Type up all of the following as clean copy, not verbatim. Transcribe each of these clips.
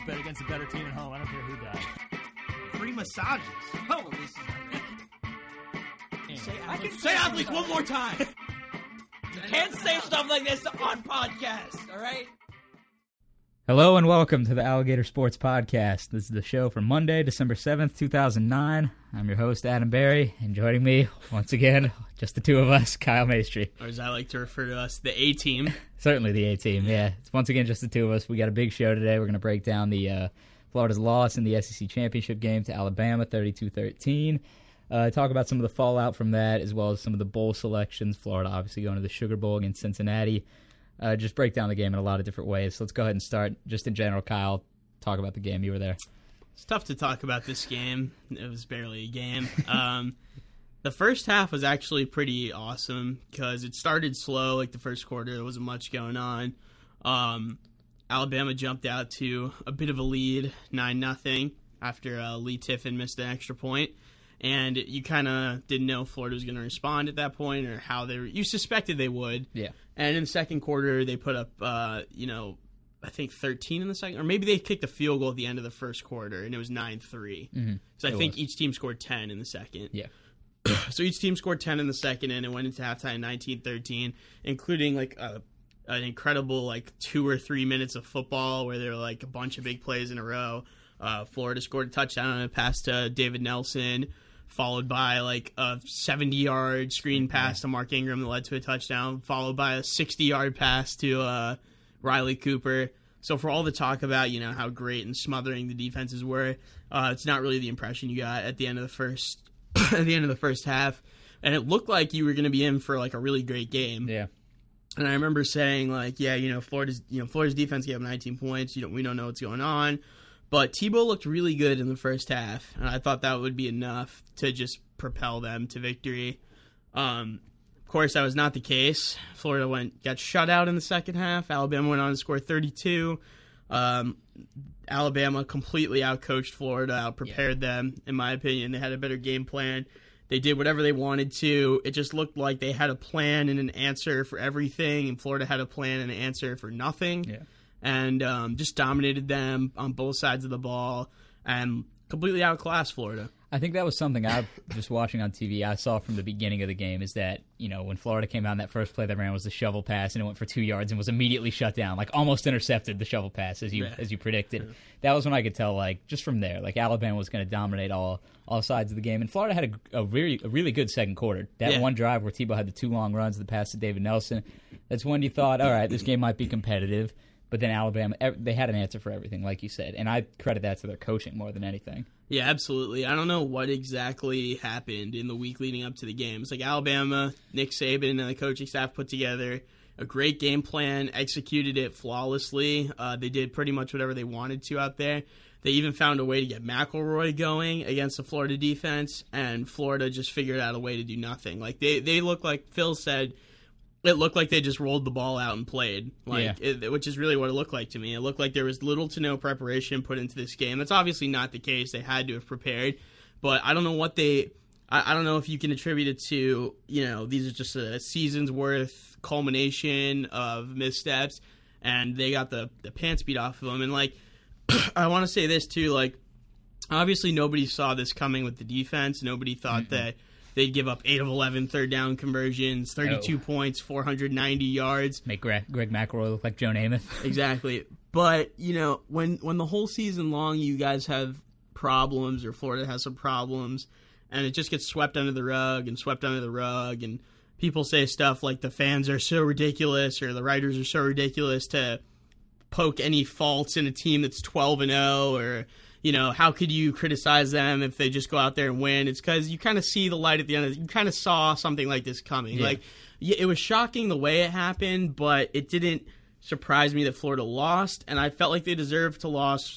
Don't bet against a better team at home. I don't care who dies. Free massages. Oh, this is I can say athletes one more time. You can't say stuff like this on podcast, all right? Hello and welcome to the Alligator Sports Podcast. This is the show for Monday, December 7th, 2009. I'm your host, Adam Barry, and joining me, once again, just the two of us, Kyle Maestri. Or as I like to refer to us, the A-team. Certainly the A-team, yeah. It's once again just the two of us. We got a big show today. We're going to break down the Florida's loss in the SEC Championship game to Alabama, 32-13. Talk about some of the fallout from that, as well as some of the bowl selections. Florida obviously going to the Sugar Bowl against Cincinnati. Just break down the game in a lot of different ways. So let's go ahead and start. Just in general, Kyle, talk about the game. You were there. It's tough to talk about this game. It was barely a game. The first half was actually pretty awesome because it started slow. Like the first quarter, there wasn't much going on. Alabama jumped out to a bit of a lead, 9-0, after Lee Tiffin missed an extra point. And you kind of didn't know if Florida was going to respond at that point or how they were. You suspected they would. Yeah. And in the second quarter, they put up, I think 13 in the second. Or maybe they kicked a field goal at the end of the first quarter, and it was 9-3. Mm-hmm. So I think each team scored 10 in the second. Yeah. So each team scored 10 in the second, and it went into halftime 19-13, including like an incredible 2 or 3 minutes of football where there were like a bunch of big plays in a row. Florida scored a touchdown on a pass to David Nelson, followed by like a 70-yard screen pass to Mark Ingram that led to a touchdown, followed by a 60-yard pass to Riley Cooper. So for all the talk about, how great and smothering the defenses were, it's not really the impression you got at the end of the first half. And it looked like you were going to be in for like a really great game. Yeah. And I remember saying Florida's defense gave up 19 points. We don't know what's going on. But Tebow looked really good in the first half, and I thought that would be enough to just propel them to victory. Of course, that was not the case. Florida got shut out in the second half. Alabama went on to score 32. Alabama completely outcoached Florida, outprepared them, in my opinion. They had a better game plan. They did whatever they wanted to. It just looked like they had a plan and an answer for everything, and Florida had a plan and an answer for nothing. Yeah. And just dominated them on both sides of the ball and completely outclassed Florida. I think that was something I just watching on TV I saw from the beginning of the game is that, when Florida came out in that first play they ran was the shovel pass and it went for 2 yards and was immediately shut down, like almost intercepted the shovel pass as you predicted. Yeah. That was when I could tell, just from there, Alabama was going to dominate all sides of the game. And Florida had a really good second quarter. That one drive where Tebow had the 2 long runs, the pass to David Nelson, that's when you thought, all right, this game might be competitive. But then Alabama, they had an answer for everything, like you said. And I credit that to their coaching more than anything. Yeah, absolutely. I don't know what exactly happened in the week leading up to the game. It's like Alabama, Nick Saban, and the coaching staff put together a great game plan, executed it flawlessly. They did pretty much whatever they wanted to out there. They even found a way to get McElroy going against the Florida defense, and Florida just figured out a way to do nothing. They look like Phil said, it looked like they just rolled the ball out and played, which is really what it looked like to me. It looked like there was little to no preparation put into this game. That's obviously not the case. They had to have prepared, but I don't know I don't know if you can attribute it to, these are just a season's worth culmination of missteps, and they got the pants beat off of them. And I want to say this too, obviously nobody saw this coming with the defense. Nobody thought that they'd give up 8 of 11 third down conversions, 32 points, 490 yards. Make Greg McElroy look like Joe Namath. Exactly. But, when the whole season long you guys have problems or Florida has some problems and it just gets swept under the rug and people say stuff like the fans are so ridiculous or the writers are so ridiculous to poke any faults in a team that's 12-0 or how could you criticize them if they just go out there and win? It's because you kind of see the light at the end of it. You kind of saw something like this coming. Yeah. It was shocking the way it happened, but it didn't surprise me that Florida lost, and I felt like they deserved to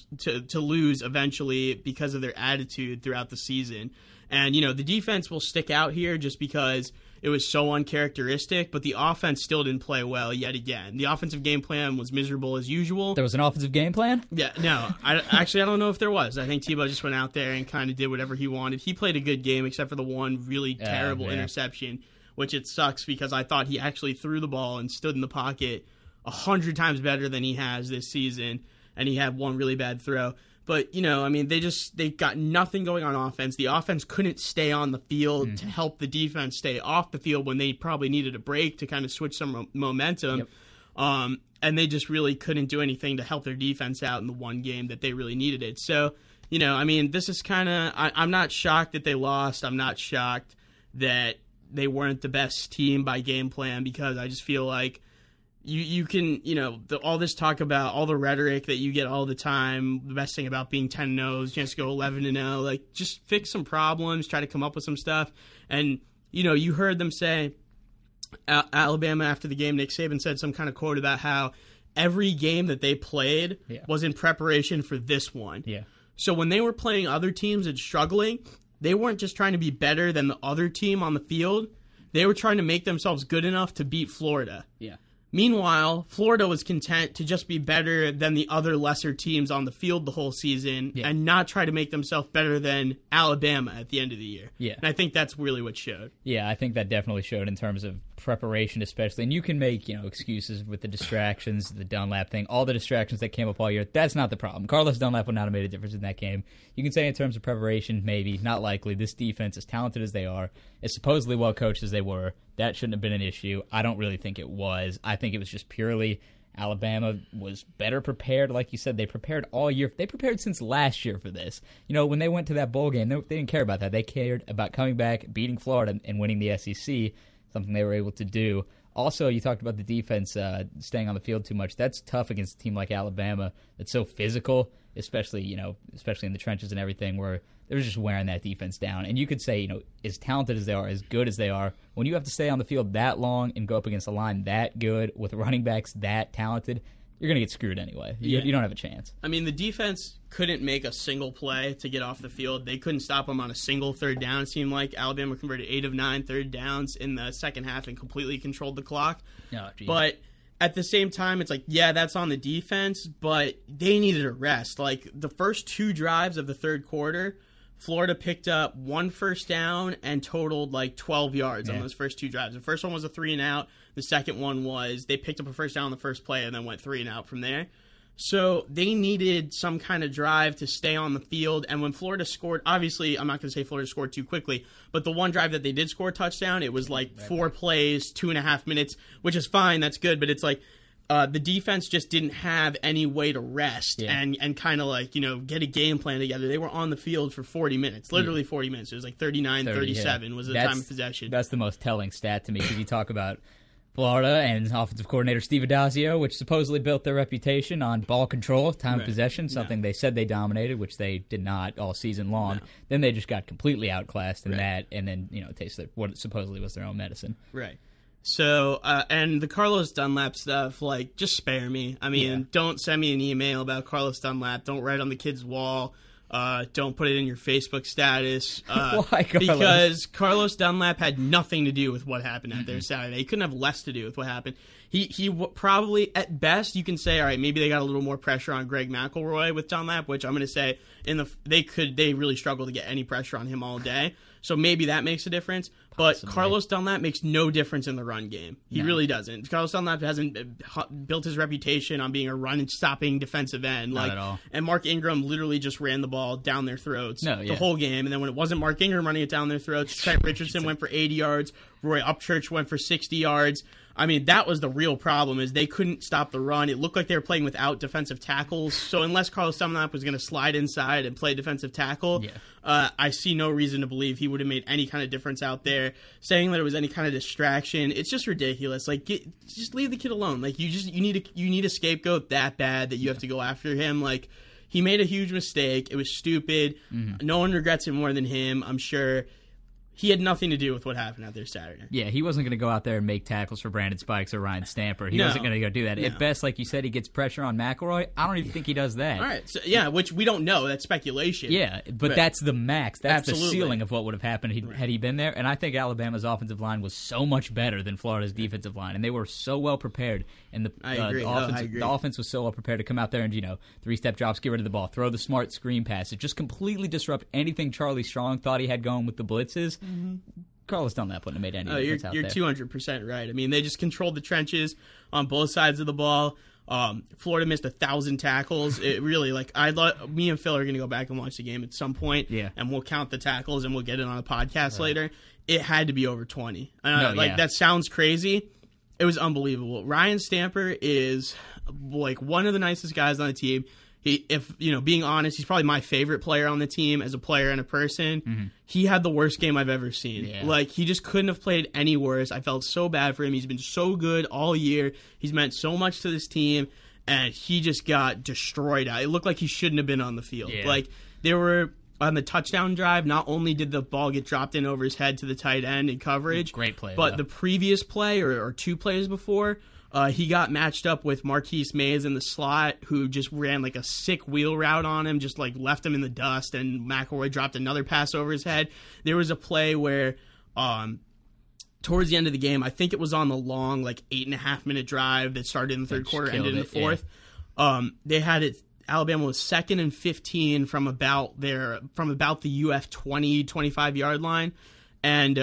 lose eventually because of their attitude throughout the season. And, the defense will stick out here just because it was so uncharacteristic, but the offense still didn't play well yet again. The offensive game plan was miserable as usual. There was an offensive game plan? Yeah, no. I don't know if there was. I think Tebow just went out there and kind of did whatever he wanted. He played a good game except for the one really terrible interception, which it sucks because I thought he actually threw the ball and stood in the pocket 100 times better than he has this season. and he had one really bad throw. But, I mean, they got nothing going on offense. The offense couldn't stay on the field to help the defense stay off the field when they probably needed a break to kind of switch some momentum. Yep. And they just really couldn't do anything to help their defense out in the one game that they really needed it. So, I mean, this is kind of, I'm not shocked that they lost. I'm not shocked that they weren't the best team by game plan, because I just feel like you can, all this talk about all the rhetoric that you get all the time, the best thing about being 10-0 is chance to go 11-0, like just fix some problems, try to come up with some stuff. And, you heard them say, Alabama after the game, Nick Saban said some kind of quote about how every game that they played was in preparation for this one. Yeah. So when they were playing other teams and struggling, they weren't just trying to be better than the other team on the field. They were trying to make themselves good enough to beat Florida. Yeah. Meanwhile, Florida was content to just be better than the other lesser teams on the field the whole season and not try to make themselves better than Alabama at the end of the year. Yeah. And I think that's really what showed. Yeah, I think that definitely showed in terms of preparation especially. And you can make, excuses with the distractions, the Dunlap thing, all the distractions that came up all year. That's not the problem. Carlos Dunlap would not have made a difference in that game. You can say in terms of preparation, maybe, not likely. This defense, as talented as they are, as supposedly well coached as they were, that shouldn't have been an issue. I don't really think it was. I think it was just purely Alabama was better prepared. Like you said, they prepared all year. They prepared since last year for this. When they went to that bowl game, they didn't care about that. They cared about coming back, beating Florida, and winning the SEC, something they were able to do. Also, you talked about the defense staying on the field too much. That's tough against a team like Alabama that's so physical, especially in the trenches and everything, where they're just wearing that defense down. And you could say, as talented as they are, as good as they are, when you have to stay on the field that long and go up against a line that good with running backs that talented, you're going to get screwed anyway. You don't have a chance. I mean, the defense couldn't make a single play to get off the field. They couldn't stop them on a single third down. It seemed like Alabama converted 8 of 9 third downs in the second half and completely controlled the clock. Oh, but at the same time, it's like, that's on the defense, but they needed a rest. Like, the first 2 drives of the third quarter, Florida picked up 1 first down and totaled like 12 yards on those first 2 drives. The first one was a 3-and-out. The second one was they picked up a first down on the first play and then went 3-and-out from there. So they needed some kind of drive to stay on the field. And when Florida scored, obviously, I'm not going to say Florida scored too quickly, but the one drive that they did score a touchdown, it was like 4 plays, 2.5 minutes, which is fine. That's good. But it's like, the defense just didn't have any way to rest and kind of like, get a game plan together. They were on the field for 40 minutes, literally 40 minutes. It was like 39-37 was the time of possession. That's the most telling stat to me, because you talk about Florida and offensive coordinator Steve Addazio, which supposedly built their reputation on ball control, time of possession, something they said they dominated, which they did not all season long. Then they just got completely outclassed in that, and then, tasted what supposedly was their own medicine. Right. So, and the Carlos Dunlap stuff, like, just spare me. I mean, don't send me an email about Carlos Dunlap. Don't write on the kid's wall. Don't put it in your Facebook status. Why, Carlos? Because Carlos Dunlap had nothing to do with what happened out there Saturday. He couldn't have less to do with what happened. He probably, at best, you can say, all right, maybe they got a little more pressure on Greg McElroy with Dunlap, which I'm going to say they really struggled to get any pressure on him all day. So maybe that makes a difference. But Carlos Dunlap makes no difference in the run game. He really doesn't. Carlos Dunlap hasn't built his reputation on being a run-stopping defensive end. Not at all. And Mark Ingram literally just ran the ball down their throats the whole game. And then when it wasn't Mark Ingram running it down their throats, Trent Richardson went for 80 yards. Roy Upchurch went for 60 yards. I mean, that was the real problem, is they couldn't stop the run. It looked like they were playing without defensive tackles. So unless Carlos Dunlap was going to slide inside and play defensive tackle, I see no reason to believe he would have made any kind of difference out there. Saying that it was any kind of distraction, it's just ridiculous. Like, just leave the kid alone. Like, you need a scapegoat that bad that you have to go after him. Like, he made a huge mistake. It was stupid. No one regrets it more than him, I'm sure. He had nothing to do with what happened out there Saturday. Yeah, he wasn't going to go out there and make tackles for Brandon Spikes or Ryan Stamper. He wasn't going to go do that. No. At best, like you said, he gets pressure on McElroy. I don't even think he does that. All right. So, which we don't know. That's speculation. Yeah, but that's the max. That's the ceiling of what would have happened had he been there. And I think Alabama's offensive line was so much better than Florida's defensive line. And they were so well prepared. And the offense was so well prepared to come out there and, 3-step drops, get rid of the ball, throw the smart screen pass. It just completely disrupt anything Charlie Strong thought he had going with the blitzes. Carlos Dunlap wouldn't have made any difference out there. You're 200% right. I mean, they just controlled the trenches on both sides of the ball. Florida missed 1,000 tackles. It really, me and Phil are going to go back and watch the game at some point, and we'll count the tackles and we'll get it on a podcast later. It had to be over 20. That sounds crazy. It was unbelievable. Ryan Stamper is one of the nicest guys on the team. Being honest, he's probably my favorite player on the team as a player and a person. Mm-hmm. He had the worst game I've ever seen. Yeah. He just couldn't have played any worse. I felt so bad for him. He's been so good all year. He's meant so much to this team, and he just got destroyed. It looked like he shouldn't have been on the field. Yeah. They were on the touchdown drive. Not only did the ball get dropped in over his head to the tight end in coverage, great play, but the previous play or two plays before, he got matched up with Marquise Mays in the slot, who just ran a sick wheel route on him, just left him in the dust, and McElroy dropped another pass over his head. There was a play where towards the end of the game, I think it was on the long 8.5-minute drive that started in the third quarter, ended in the fourth. Yeah. They had it. Alabama was 2nd and 15 from about the UF 20-25 yard line, and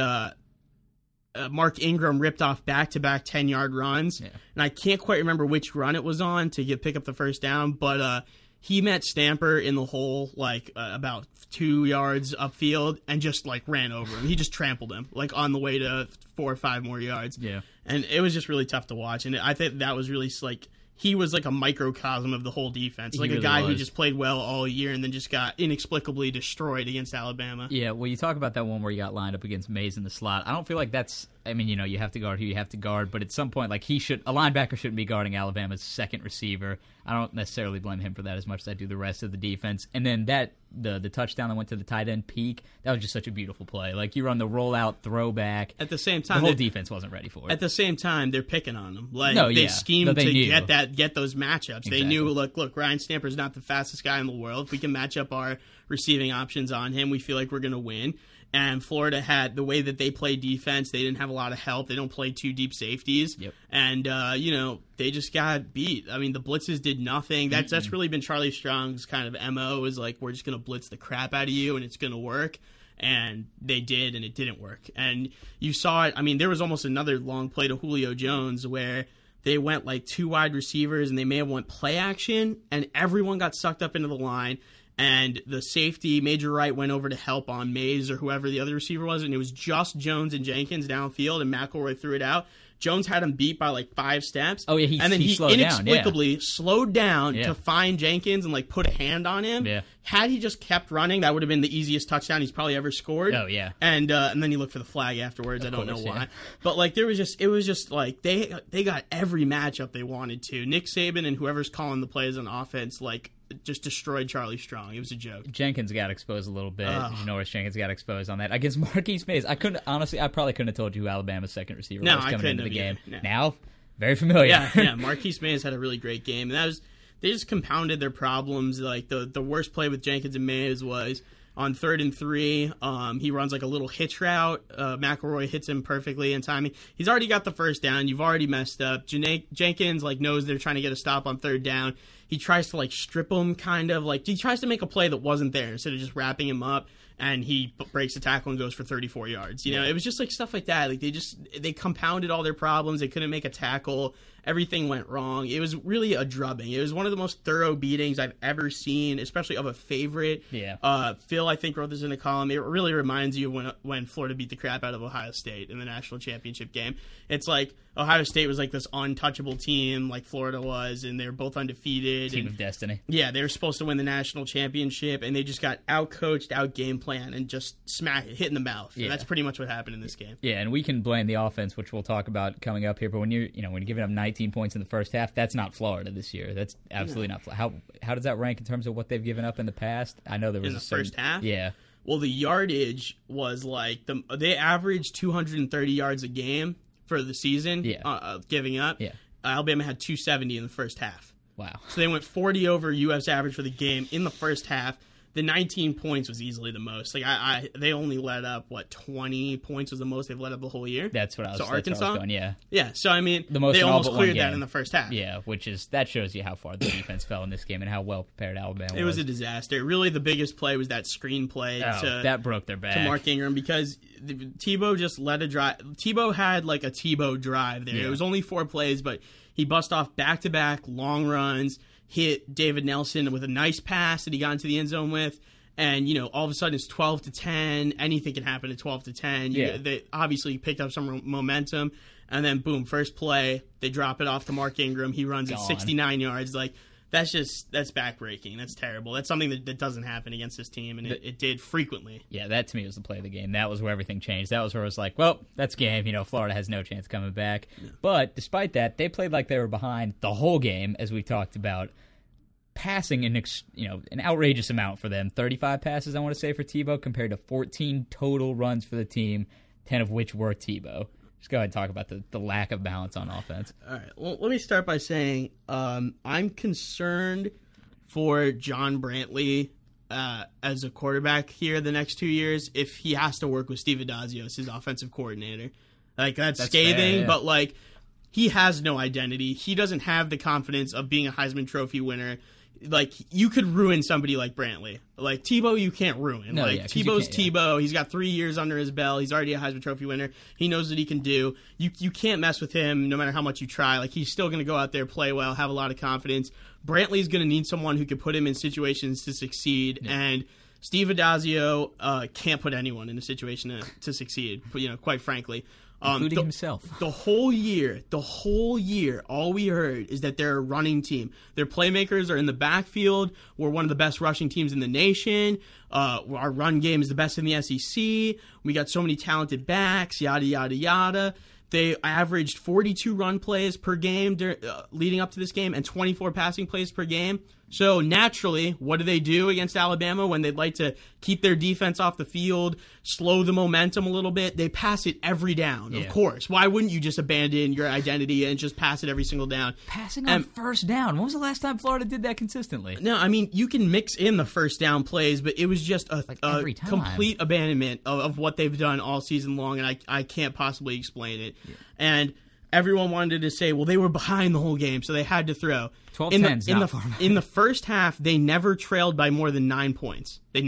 Mark Ingram ripped off back-to-back 10-yard runs, and I can't quite remember which run it was on to pick up the first down, but he met Stamper in the hole about 2 yards upfield and just ran over him. He just trampled him on the way to 4 or 5 more yards. Yeah, and it was just really tough to watch, and I think that was really he was a microcosm of the whole defense. He really a guy was. who just played well all year and then just got inexplicably destroyed against Alabama. Yeah, well, you talk about that one where he got lined up against Mays in the slot. I don't feel like that's... you have to guard who you have to guard, but at some point, a linebacker shouldn't be guarding Alabama's second receiver. I don't necessarily blame him for that as much as I do the rest of the defense. And then the touchdown that went to the tight end peak, that was just such a beautiful play. You run the rollout throwback. At the same time, the whole defense wasn't ready for it. At the same time, they're picking on him. They schemed to get those matchups. Exactly. They knew, look, Ryan Stamper's not the fastest guy in the world. If we can match up our receiving options on him, we feel like we're going to win. And Florida had the way that they play defense. They didn't have a lot of help. They don't play 2 deep safeties. Yep. And, they just got beat. The blitzes did nothing. That's really been Charlie Strong's kind of MO is we're just going to blitz the crap out of you and it's going to work. And they did, and it didn't work. And you saw it. There was almost another long play to Julio Jones where they went 2 wide receivers and they may have went play action and everyone got sucked up into the line. And the safety, Major Wright, went over to help on Mays or whoever the other receiver was, and it was just Jones and Jenkins downfield, and McElroy threw it out. Jones had him beat by 5 steps. Oh, yeah, and then he slowed inexplicably slowed down Yeah. to find Jenkins and put a hand on him. Yeah. Had he just kept running, that would have been the easiest touchdown he's probably ever scored. Oh, yeah. And then he looked for the flag afterwards. I don't know why. But it was just they got every matchup they wanted to. Nick Saban and whoever's calling the plays on offense just destroyed Charlie Strong. It was a joke. Jenkins got exposed a little bit. Norris Jenkins got exposed on that against Marquise Mays. I probably couldn't have told you who Alabama's second receiver was coming into the game. No. Now, very familiar. Yeah. Marquise Mays had a really great game, and they just compounded their problems. The worst play with Jenkins and Mays was on 3rd and 3. He runs a little hitch route. McElroy hits him perfectly in timing. He's already got the first down. You've already messed up. Jenkins knows they're trying to get a stop on 3rd down. He tries to strip him, kind of he tries to make a play that wasn't there instead of just wrapping him up, and he breaks the tackle and goes for 34 yards. It was just stuff like that. They compounded all their problems. They couldn't make a tackle. Everything went wrong. It was really a drubbing. It was one of the most thorough beatings I've ever seen, especially of a favorite. Yeah. Phil, I think, wrote this in a column. It really reminds you of when Florida beat the crap out of Ohio State in the national championship game. It's Ohio State was this untouchable team like Florida was, and they were both undefeated. Team of destiny. Yeah, they were supposed to win the national championship, and they just got out-coached, out-game plan, and just hit in the mouth. Yeah. And that's pretty much what happened in this game. Yeah, and we can blame the offense, which we'll talk about coming up here, but when you're giving up 19 points in the first half, that's not Florida this year. That's absolutely not Florida. How does that rank in terms of what they've given up in the past? I know there was in the first half? Yeah. Well, the yardage was they averaged 230 yards a game for the season, giving up. Yeah. Alabama had 270 in the first half. Wow. So they went 40 over UF's average for the game in the first half. The 19 points was easily the most. They only let up 20 points was the most they've let up the whole year. That's what I was. So Arkansas, going, yeah. Yeah. So the most they almost cleared that in the first half. Yeah, that shows you how far the defense fell in this game and how well prepared Alabama was. It was a disaster. Really, the biggest play was that screen play that broke their back to Mark Ingram because Tebow just let a drive. Tebow had a Tebow drive there. Yeah. It was only 4 plays, but He bust off back-to-back long runs, hit David Nelson with a nice pass that he got into the end zone with, and, all of a sudden it's 12-10. Anything can happen at 12-10. Yeah. They obviously picked up some momentum, and then, boom, first play, they drop it off to Mark Ingram. He runs at 69 yards. Like, that's backbreaking. That's terrible. That's something that doesn't happen against this team, and it did frequently. Yeah, that to me was the play of the game. That was where everything changed. That was where it was like, well, that's game. Florida has no chance coming back. Yeah. But despite that, they played like they were behind the whole game, as we talked about. Passing an outrageous amount for them. 35 passes, I want to say, for Tebow, compared to 14 total runs for the team, 10 of which were Tebow. Just go ahead and talk about the lack of balance on offense. All right. Well, let me start by saying I'm concerned for John Brantley as a quarterback here the next 2 years if he has to work with Steve Addazio as his offensive coordinator. Like, that's scathing, fair, yeah. But, like, he has no identity. He doesn't have the confidence of being a Heisman Trophy winner. Like, you could ruin somebody like Brantley. Like, Tebow, you can't ruin. No, Tebow's Tebow. He's got 3 years under his belt. He's already a Heisman Trophy winner. He knows what he can do. You can't mess with him no matter how much you try. Like, he's still going to go out there, play well, have a lot of confidence. Brantley's going to need someone who can put him in situations to succeed. Yeah. And Steve Addazio can't put anyone in a situation to succeed, quite frankly. Including himself. The whole year, all we heard is that they're a running team. Their playmakers are in the backfield. We're one of the best rushing teams in the nation. Our run game is the best in the SEC. We got so many talented backs, yada, yada, yada. They averaged 42 run plays per game leading up to this game and 24 passing plays per game. So naturally, what do they do against Alabama when they'd like to keep their defense off the field, slow the momentum a little bit? They pass it every down, of course. Why wouldn't you just abandon your identity and just pass it every single down? Passing on first down. When was the last time Florida did that consistently? No, I mean, you can mix in the first down plays, but it was just a complete abandonment of what they've done all season long, and I can't possibly explain it. Yeah. And everyone wanted to say, well, they were behind the whole game, so they had to throw. 12-10 in the first half, they never trailed by more than 9 points. And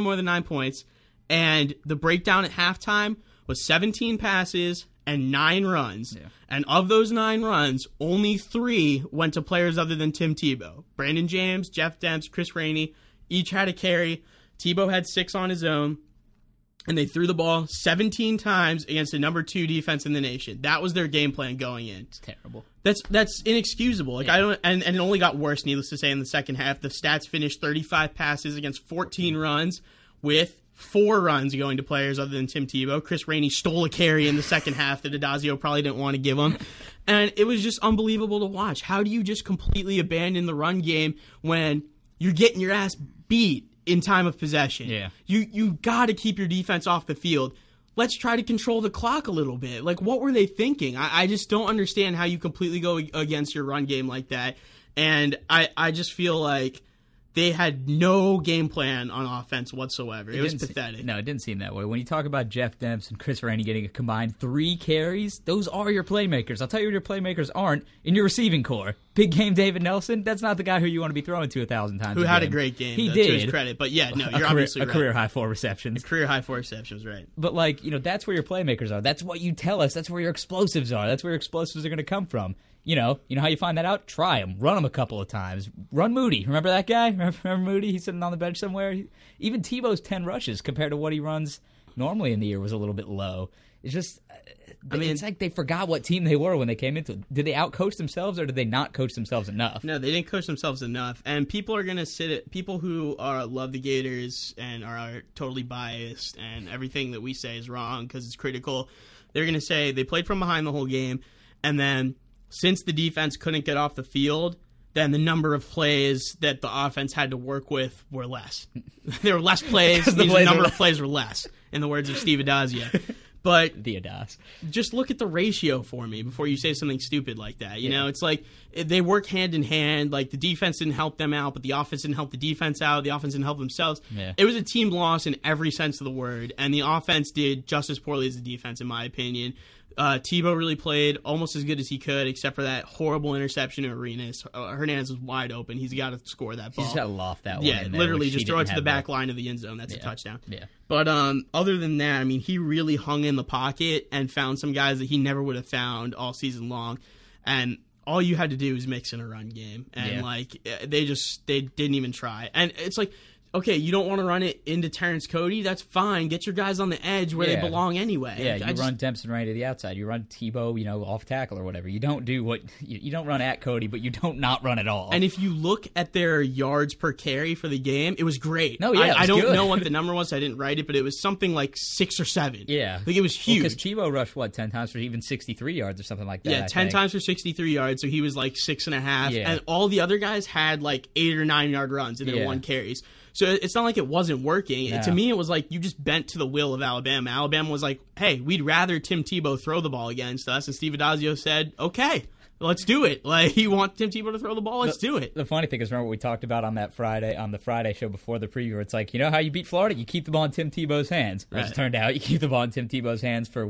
the breakdown at halftime was 17 passes and 9 runs. Yeah. And of those 9 runs, only 3 went to players other than Tim Tebow. Brandon James, Jeff Demps, Chris Rainey, each had a carry. Tebow had 6 on his own. And they threw the ball 17 times against the number 2 defense in the nation. That was their game plan going in. It's terrible. That's inexcusable. Like, yeah. And it only got worse, needless to say, in the second half. The stats finished 35 passes against 14 runs, with 4 runs going to players other than Tim Tebow. Chris Rainey stole a carry in the second half that Addazio probably didn't want to give him. And it was just unbelievable to watch. How do you just completely abandon the run game when you're getting your ass beat in time of possession? Yeah. You got to keep your defense off the field. Let's try to control the clock a little bit. Like, what were they thinking? I just don't understand how you completely go against your run game like that. And I just feel like they had no game plan on offense whatsoever. It was pathetic. It didn't seem that way. When you talk about Jeff Demps and Chris Rainey getting a combined 3 carries, those are your playmakers. I'll tell you what your playmakers aren't in your receiving core. Big game David Nelson, that's not the guy who you want to be throwing to 1,000 times. Who had a great game. He did. To his credit. But yeah, no, you're obviously right. A career high 4 receptions. A career high 4 receptions, right. But, that's where your playmakers are. That's what you tell us. That's where your explosives are. That's where your explosives are going to come from. You know how you find that out? Try him. Run him a couple of times. Run Moody. Remember that guy? Remember Moody? He's sitting on the bench somewhere. Even Tebow's 10 rushes compared to what he runs normally in the year was a little bit low. It's just, it's like they forgot what team they were when they came into it. Did they outcoach themselves, or did they not coach themselves enough? No, they didn't coach themselves enough. And people are going to people who love the Gators and are totally biased and everything that we say is wrong because it's critical. They're going to say they played from behind the whole game, and then since the defense couldn't get off the field, then the number of plays that the offense had to work with were less. There were less plays. The number of plays were less, in the words of Steve Addazio. But the Adas. Just look at the ratio for me before you say something stupid like that. You know, it's like they work hand in hand. Like, the defense didn't help them out, but the offense didn't help the defense out. The offense didn't help themselves. Yeah. It was a team loss in every sense of the word, and the offense did just as poorly as the defense, in my opinion. Tebow really played almost as good as he could, except for that horrible interception of Arenas. Hernandez was wide open. He's got to score that ball. He's got to loft that one. Yeah, in there, literally just throw it to the back line of the end zone. That's a touchdown. Yeah. But other than that, I mean, he really hung in the pocket and found some guys that he never would have found all season long. And all you had to do was mix in a run game, and they didn't even try. And it's like, okay, you don't want to run it into Terrence Cody? That's fine. Get your guys on the edge where they belong anyway. Yeah, you run Dempson right to the outside. You run Tebow, off tackle or whatever. You don't do what you don't run at Cody, but you don't not run at all. And if you look at their yards per carry for the game, it was great. No, yeah, I don't good. know what the number was. I didn't write it, but it was something like 6 or 7. Yeah, like it was huge. Because Tebow rushed 10 times for even 63 yards or something like that. Yeah, 10 times for 63 yards. So he was like 6.5, Yeah. and all the other guys had like 8 or 9 yard runs in their 1 carries. So it's not like it wasn't working. No. To me, it was like you just bent to the will of Alabama. Alabama was like, hey, we'd rather Tim Tebow throw the ball against us. And Steve Addazio said, okay, let's do it. Like, you want Tim Tebow to throw the ball? Let's do it. The funny thing is, remember what we talked about on the Friday show before the preview? It's like, you know how you beat Florida? You keep the ball in Tim Tebow's hands. As it turned out, you keep the ball in Tim Tebow's hands for,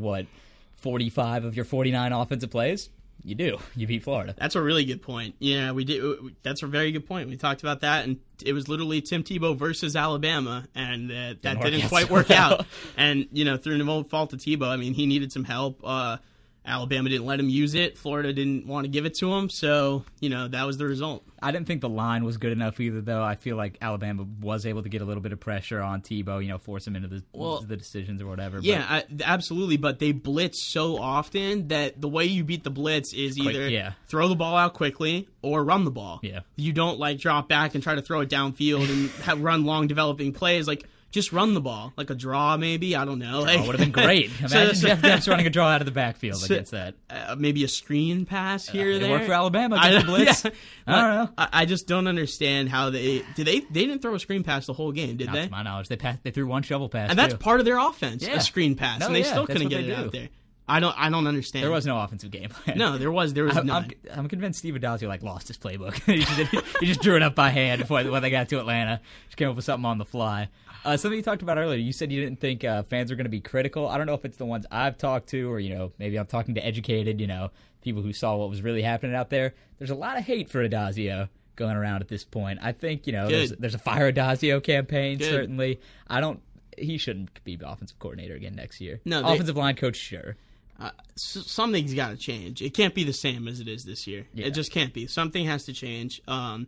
45 of your 49 offensive plays? You do. You beat Florida. That's a really good point. Yeah, we did. That's a very good point. We talked about that, and it was literally Tim Tebow versus Alabama, and that didn't quite work out. And, through no fault of Tebow, I mean, he needed some help. Alabama didn't let him use it. Florida didn't want to give it to him, so, that was the result. I didn't think the line was good enough either, though. I feel like Alabama was able to get a little bit of pressure on Tebow, force him into the decisions or whatever. Yeah, absolutely, but they blitz so often that the way you beat the blitz is either throw the ball out quickly or run the ball. Yeah. You don't, drop back and try to throw it downfield and run long developing plays. Just run the ball. Like a draw, maybe? I don't know. Would have been great. Imagine Jeff Dempsey running a draw out of the backfield against that. Maybe a screen pass here or there. It worked for Alabama against the blitz. Yeah. I don't know. I just don't understand how they didn't throw a screen pass the whole game, did Not they? to my knowledge. They threw one shovel pass, and that's part of their offense, a screen pass. No, and they still that's couldn't what get they it do. out there. I don't understand. There was no offensive game plan. No, there was none. I'm convinced Steve Addazio lost his playbook. he just drew it up by hand when they got to Atlanta. Just came up with something on the fly. Something you talked about earlier, you said you didn't think fans are going to be critical. I don't know if it's the ones I've talked to, or maybe I'm talking to educated, people who saw what was really happening out there. There's a lot of hate for Addazio going around at this point. I think there's a fire Addazio campaign. Good. Certainly. He shouldn't be offensive coordinator again next year. No, offensive line coach, sure. Something's got to change. It can't be the same as it is this year. Yeah. It just can't be. Something has to change.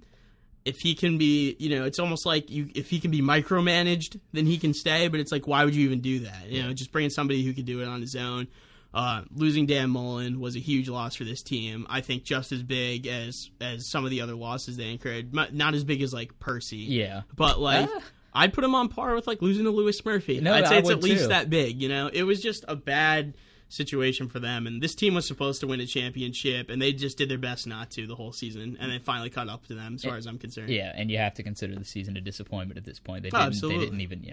If he can be, it's almost like if he can be micromanaged, then he can stay. But it's like, why would you even do that? Just bringing somebody who could do it on his own. Losing Dan Mullen was a huge loss for this team. I think just as big as some of the other losses they incurred. Not as big as Percy. Yeah, but I'd put him on par with losing to Lewis Murphy. No, I'd say it's would at least too. that big. It was just a bad situation for them, and this team was supposed to win a championship, and they just did their best not to the whole season, and they finally caught up to them as far as I'm concerned. Yeah, and you have to consider the season a disappointment at this point. They absolutely. didn't even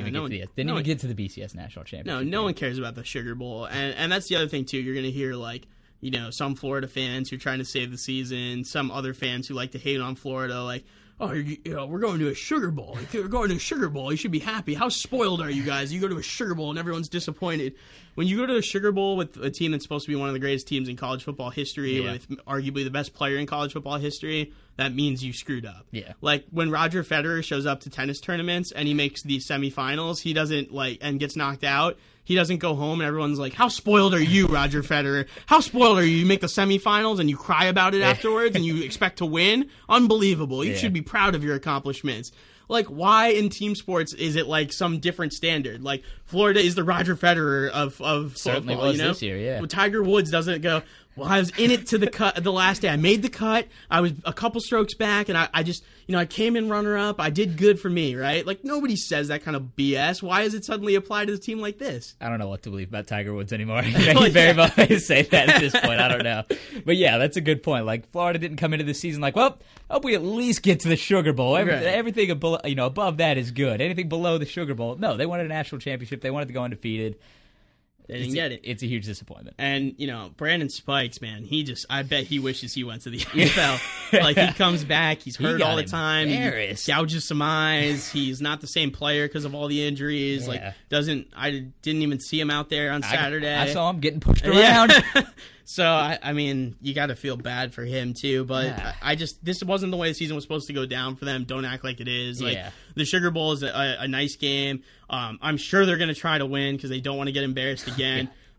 get to the BCS National Championship. No one cares about the Sugar Bowl, and that's the other thing too. You're going to hear some Florida fans who are trying to save the season, some other fans who like to hate on Florida, oh, we're going to a Sugar Bowl. We're going to a Sugar Bowl. You should be happy. How spoiled are you guys? You go to a Sugar Bowl and everyone's disappointed. When you go to a Sugar Bowl with a team that's supposed to be one of the greatest teams in college football history, with arguably the best player in college football history, that means you screwed up. Yeah. When Roger Federer shows up to tennis tournaments and he makes the semifinals, he doesn't and gets knocked out. He doesn't go home and everyone's like, how spoiled are you, Roger Federer? How spoiled are you? You make the semifinals and you cry about it afterwards and you expect to win? Unbelievable. You should be proud of your accomplishments. Why in team sports is it some different standard? Florida is the Roger Federer of Certainly football, was this year, yeah. Well, Tiger Woods doesn't go, well, I was in it to the last day. I made the cut. I was a couple strokes back, and I just, I came in runner-up. I did good for me, right? Nobody says that kind of BS. Why does it suddenly apply to a team like this? I don't know what to believe about Tiger Woods anymore. He very well may say that at this point. I don't know. But yeah, that's a good point. Florida didn't come into the season well, hope we at least get to the Sugar Bowl. Everything above that is good. Anything below the Sugar Bowl, no. They wanted a national championship. They wanted to go undefeated. They didn't get it. It's a huge disappointment. And, Brandon Spikes, man, I bet he wishes he went to the NFL. He comes back, he's hurt all the time. He gouges some eyes. He's not the same player because of all the injuries. Yeah. I didn't even see him out there on Saturday. I saw him getting pushed around. So, you got to feel bad for him, too. But this wasn't the way the season was supposed to go down for them. Don't act like it is. The Sugar Bowl is a nice game. I'm sure they're going to try to win because they don't want to get embarrassed again.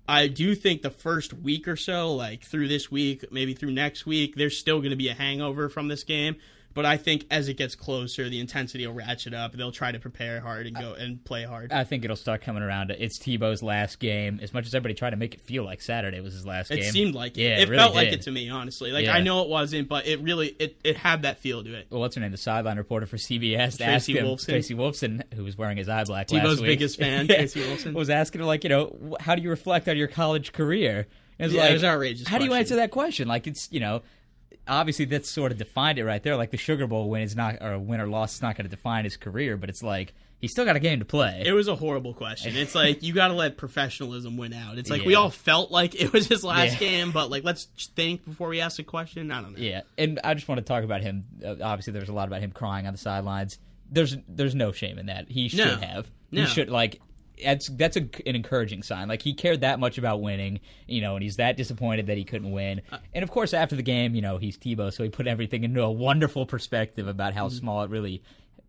I do think the first week or so, like through this week, maybe through next week, there's still going to be a hangover from this game. But I think as it gets closer, the intensity will ratchet up. They'll try to prepare hard and go and play hard. I think it'll start coming around. It's Tebow's last game. As much as everybody tried to make it feel like Saturday was his last game. It seemed like it. Yeah, It really felt like did. it to me, honestly. Like, Yeah. I know it wasn't, but it really it had that feel to it. Well, what's her name? The sideline reporter for CBS Tracy Wolfson. Tracy Wolfson, who was wearing his eye black Tebow's last week. biggest fan, Tracy Wolfson. was asking her, like, how do you reflect on your college career? And Yeah, it was an outrageous How do you question. answer that question? Like, it's, obviously that's sort of defined it right there. Like the Sugar Bowl win win or loss is not going to define his career, but it's like he's still got a game to play. It was a horrible question. It's like you got to let professionalism win out. It's like we Yeah. all felt like it was his last Yeah. game, but like let's think before we ask a question. I don't know. Yeah, and I just want to talk about him. Obviously, there's a lot about him crying on the sidelines. There's no shame in that. He should have. No. He should that's an encouraging sign. Like he cared that much about winning, and he's that disappointed that he couldn't win. And of course, after the game, he's Tebow, so he put everything into a wonderful perspective about how small it really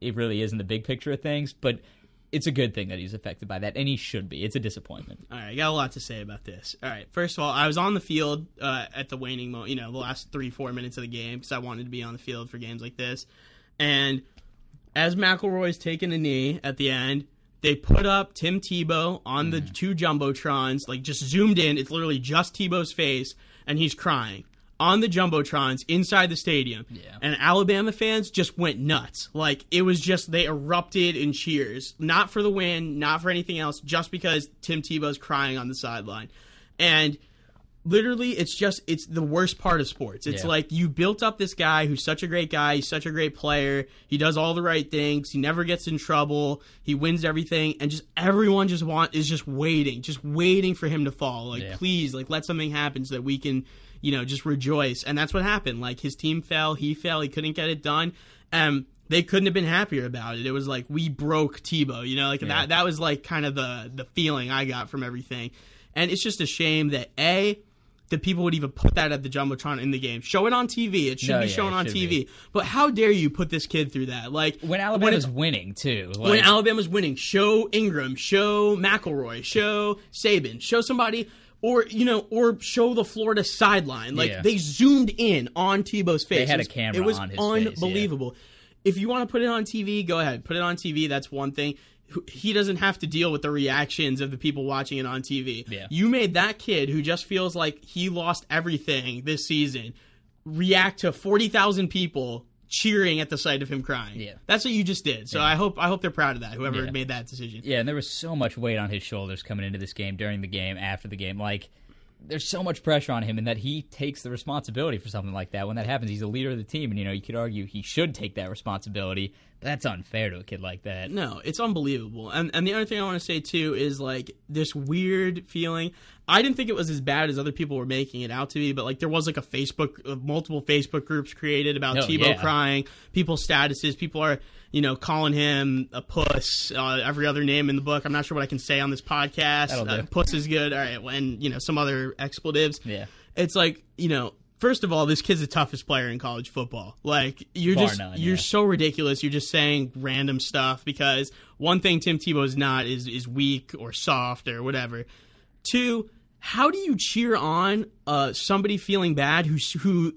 is in the big picture of things. But it's a good thing that he's affected by that, and he should be. It's a disappointment. All right, I got a lot to say about this. All right, first of all, I was on the field at the waning moment, the last 3-4 minutes of the game because I wanted to be on the field for games like this. And as McElroy's taking a knee at the end, they put up Tim Tebow on the two Jumbotrons, like just zoomed in. It's literally just Tebow's face, and he's crying on the Jumbotrons inside the stadium. Yeah. And Alabama fans just went nuts. Like, it was just, they erupted in cheers. Not for the win, not for anything else, just because Tim Tebow's crying on the sideline. And literally, it's the worst part of sports. It's like you built up this guy who's such a great guy. He's such a great player. He does all the right things. He never gets in trouble. He wins everything. And just everyone is just waiting for him to fall. Like, please, like, let something happen so that we can, just rejoice. And that's what happened. Like, his team fell. He fell. He couldn't get it done. They couldn't have been happier about it. It was like, we broke Tebow. That was like kind of the feeling I got from everything. And it's just a shame that, that people would even put that at the Jumbotron in the game. Show it on TV. It should be shown on TV. Be. But how dare you put this kid through that? Like when Alabama's winning, too. When Alabama's winning, show Ingram, show McElroy, show Saban, show somebody, or show the Florida sideline. Like, they zoomed in on Tebow's face. They had a camera on his face. It was unbelievable. If you want to put it on TV, go ahead. Put it on TV. That's one thing. He doesn't have to deal with the reactions of the people watching it on TV. Yeah. You made that kid who just feels like he lost everything this season react to 40,000 people cheering at the sight of him crying. Yeah. That's what you just did. So I hope they're proud of that, whoever made that decision. Yeah, and there was so much weight on his shoulders coming into this game, during the game, after the game. Like, there's so much pressure on him, and that he takes the responsibility for something like that. When that happens, he's the leader of the team, and you could argue he should take that responsibility. But that's unfair to a kid like that. No, it's unbelievable. And the other thing I want to say too is like this weird feeling. I didn't think it was as bad as other people were making it out to be, but like there was like multiple Facebook groups created about Tebow crying, people's statuses, people are calling him a puss, every other name in the book. I'm not sure what I can say on this podcast. Puss is good. All right, and some other expletives. Yeah, it's like first of all, this kid's the toughest player in college football. Like, you're so ridiculous. You're just saying random stuff because one thing Tim Tebow is not is weak or soft or whatever. Two, how do you cheer on somebody feeling bad who's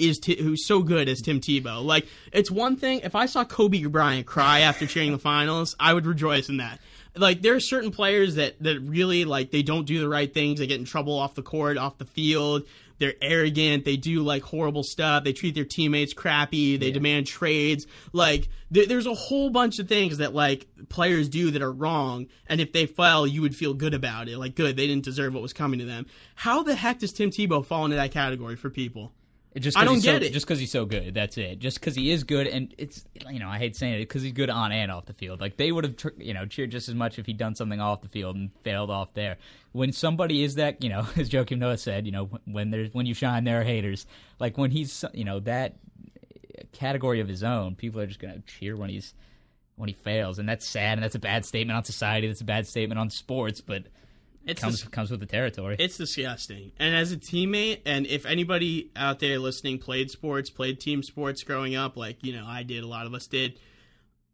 so good as Tim Tebow? Like, it's one thing if I saw Kobe Bryant cry after cheering the finals, I would rejoice in that. Like, there are certain players that really, like, they don't do the right things. They get in trouble off the court, off the field. They're arrogant. They do, like, horrible stuff. They treat their teammates crappy. They demand trades. Like, there's a whole bunch of things that, like, players do that are wrong. And if they fell, you would feel good about it. Like, good, they didn't deserve what was coming to them. How the heck does Tim Tebow fall into that category for people? I don't get it. Just because he's so good, that's it. Just because he is good, and it's I hate saying it because he's good on and off the field. Like they would have cheered just as much if he'd done something off the field and failed off there. When somebody is that, as Joakim Noah said, when you shine, there are haters. Like when he's that category of his own, people are just gonna cheer when he fails, and that's sad, and that's a bad statement on society. That's a bad statement on sports, but. It comes with the territory. It's disgusting. And as a teammate, and if anybody out there listening played team sports growing up, like, I did, a lot of us did,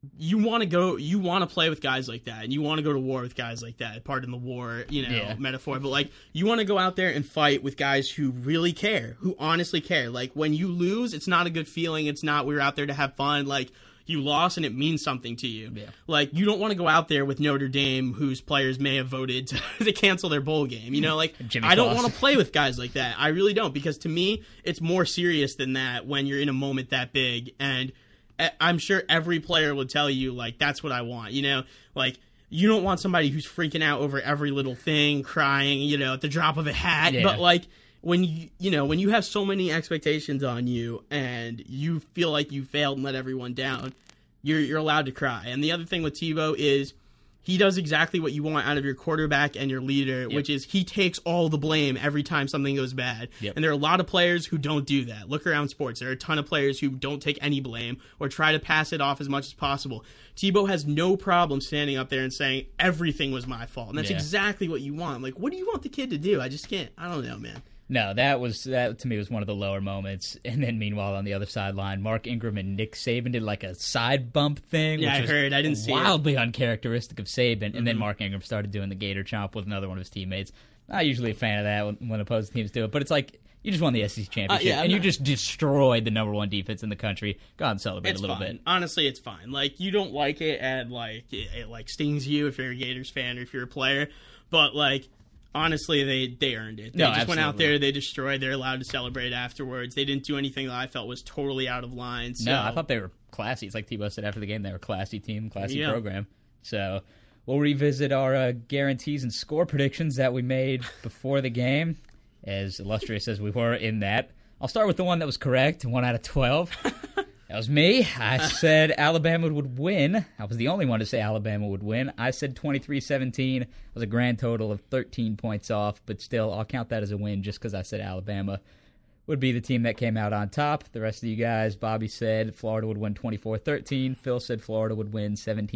you want to play with guys like that, and you want to go to war with guys like that. Pardon the war, metaphor, but like you want to go out there and fight with guys who really care, who honestly care. Like when you lose, it's not a good feeling. It's not we're out there to have fun. Like you lost and it means something to you. Yeah. Like you don't want to go out there with Notre Dame, whose players may have voted to cancel their bowl game. Like I don't want to play with guys like that. I really don't, because to me, it's more serious than that when you're in a moment that big. And I'm sure every player will tell you, like, that's what I want, Like, you don't want somebody who's freaking out over every little thing, crying, at the drop of a hat. Yeah. But, like, when you have so many expectations on you and you feel like you failed and let everyone down, you're allowed to cry. And the other thing with Tebow is he does exactly what you want out of your quarterback and your leader, which is he takes all the blame every time something goes bad. Yep. And there are a lot of players who don't do that. Look around sports. There are a ton of players who don't take any blame or try to pass it off as much as possible. Tebow has no problem standing up there and saying, everything was my fault. And that's exactly what you want. Like, what do you want the kid to do? I just can't. I don't know, man. No, that to me was one of the lower moments. And then meanwhile, on the other sideline, Mark Ingram and Nick Saban did like a side bump thing. Yeah, which I heard. I didn't see it. Wildly uncharacteristic of Saban. And then Mark Ingram started doing the Gator Chomp with another one of his teammates. Not usually a fan of that when opposing teams do it, but it's like you just won the SEC championship and you just destroyed the number one defense in the country. Go out and celebrate a little bit. Honestly, it's fine. Like, you don't like it, and like it like stings you if you're a Gators fan or if you're a player, but like, honestly, they earned it. They just went out there, they destroyed, they're allowed to celebrate afterwards. They didn't do anything that I felt was totally out of line. So. No, I thought they were classy. It's like Tebow said after the game, they were a classy team, classy program. So we'll revisit our guarantees and score predictions that we made before the game, as illustrious as we were in that. I'll start with the one that was correct, 1 out of 12. That was me. I said Alabama would win. I was the only one to say Alabama would win. I said 23-17. It was a grand total of 13 points off, but still, I'll count that as a win just because I said Alabama would be the team that came out on top. The rest of you guys, Bobby said Florida would win 24-13. Phil said Florida would win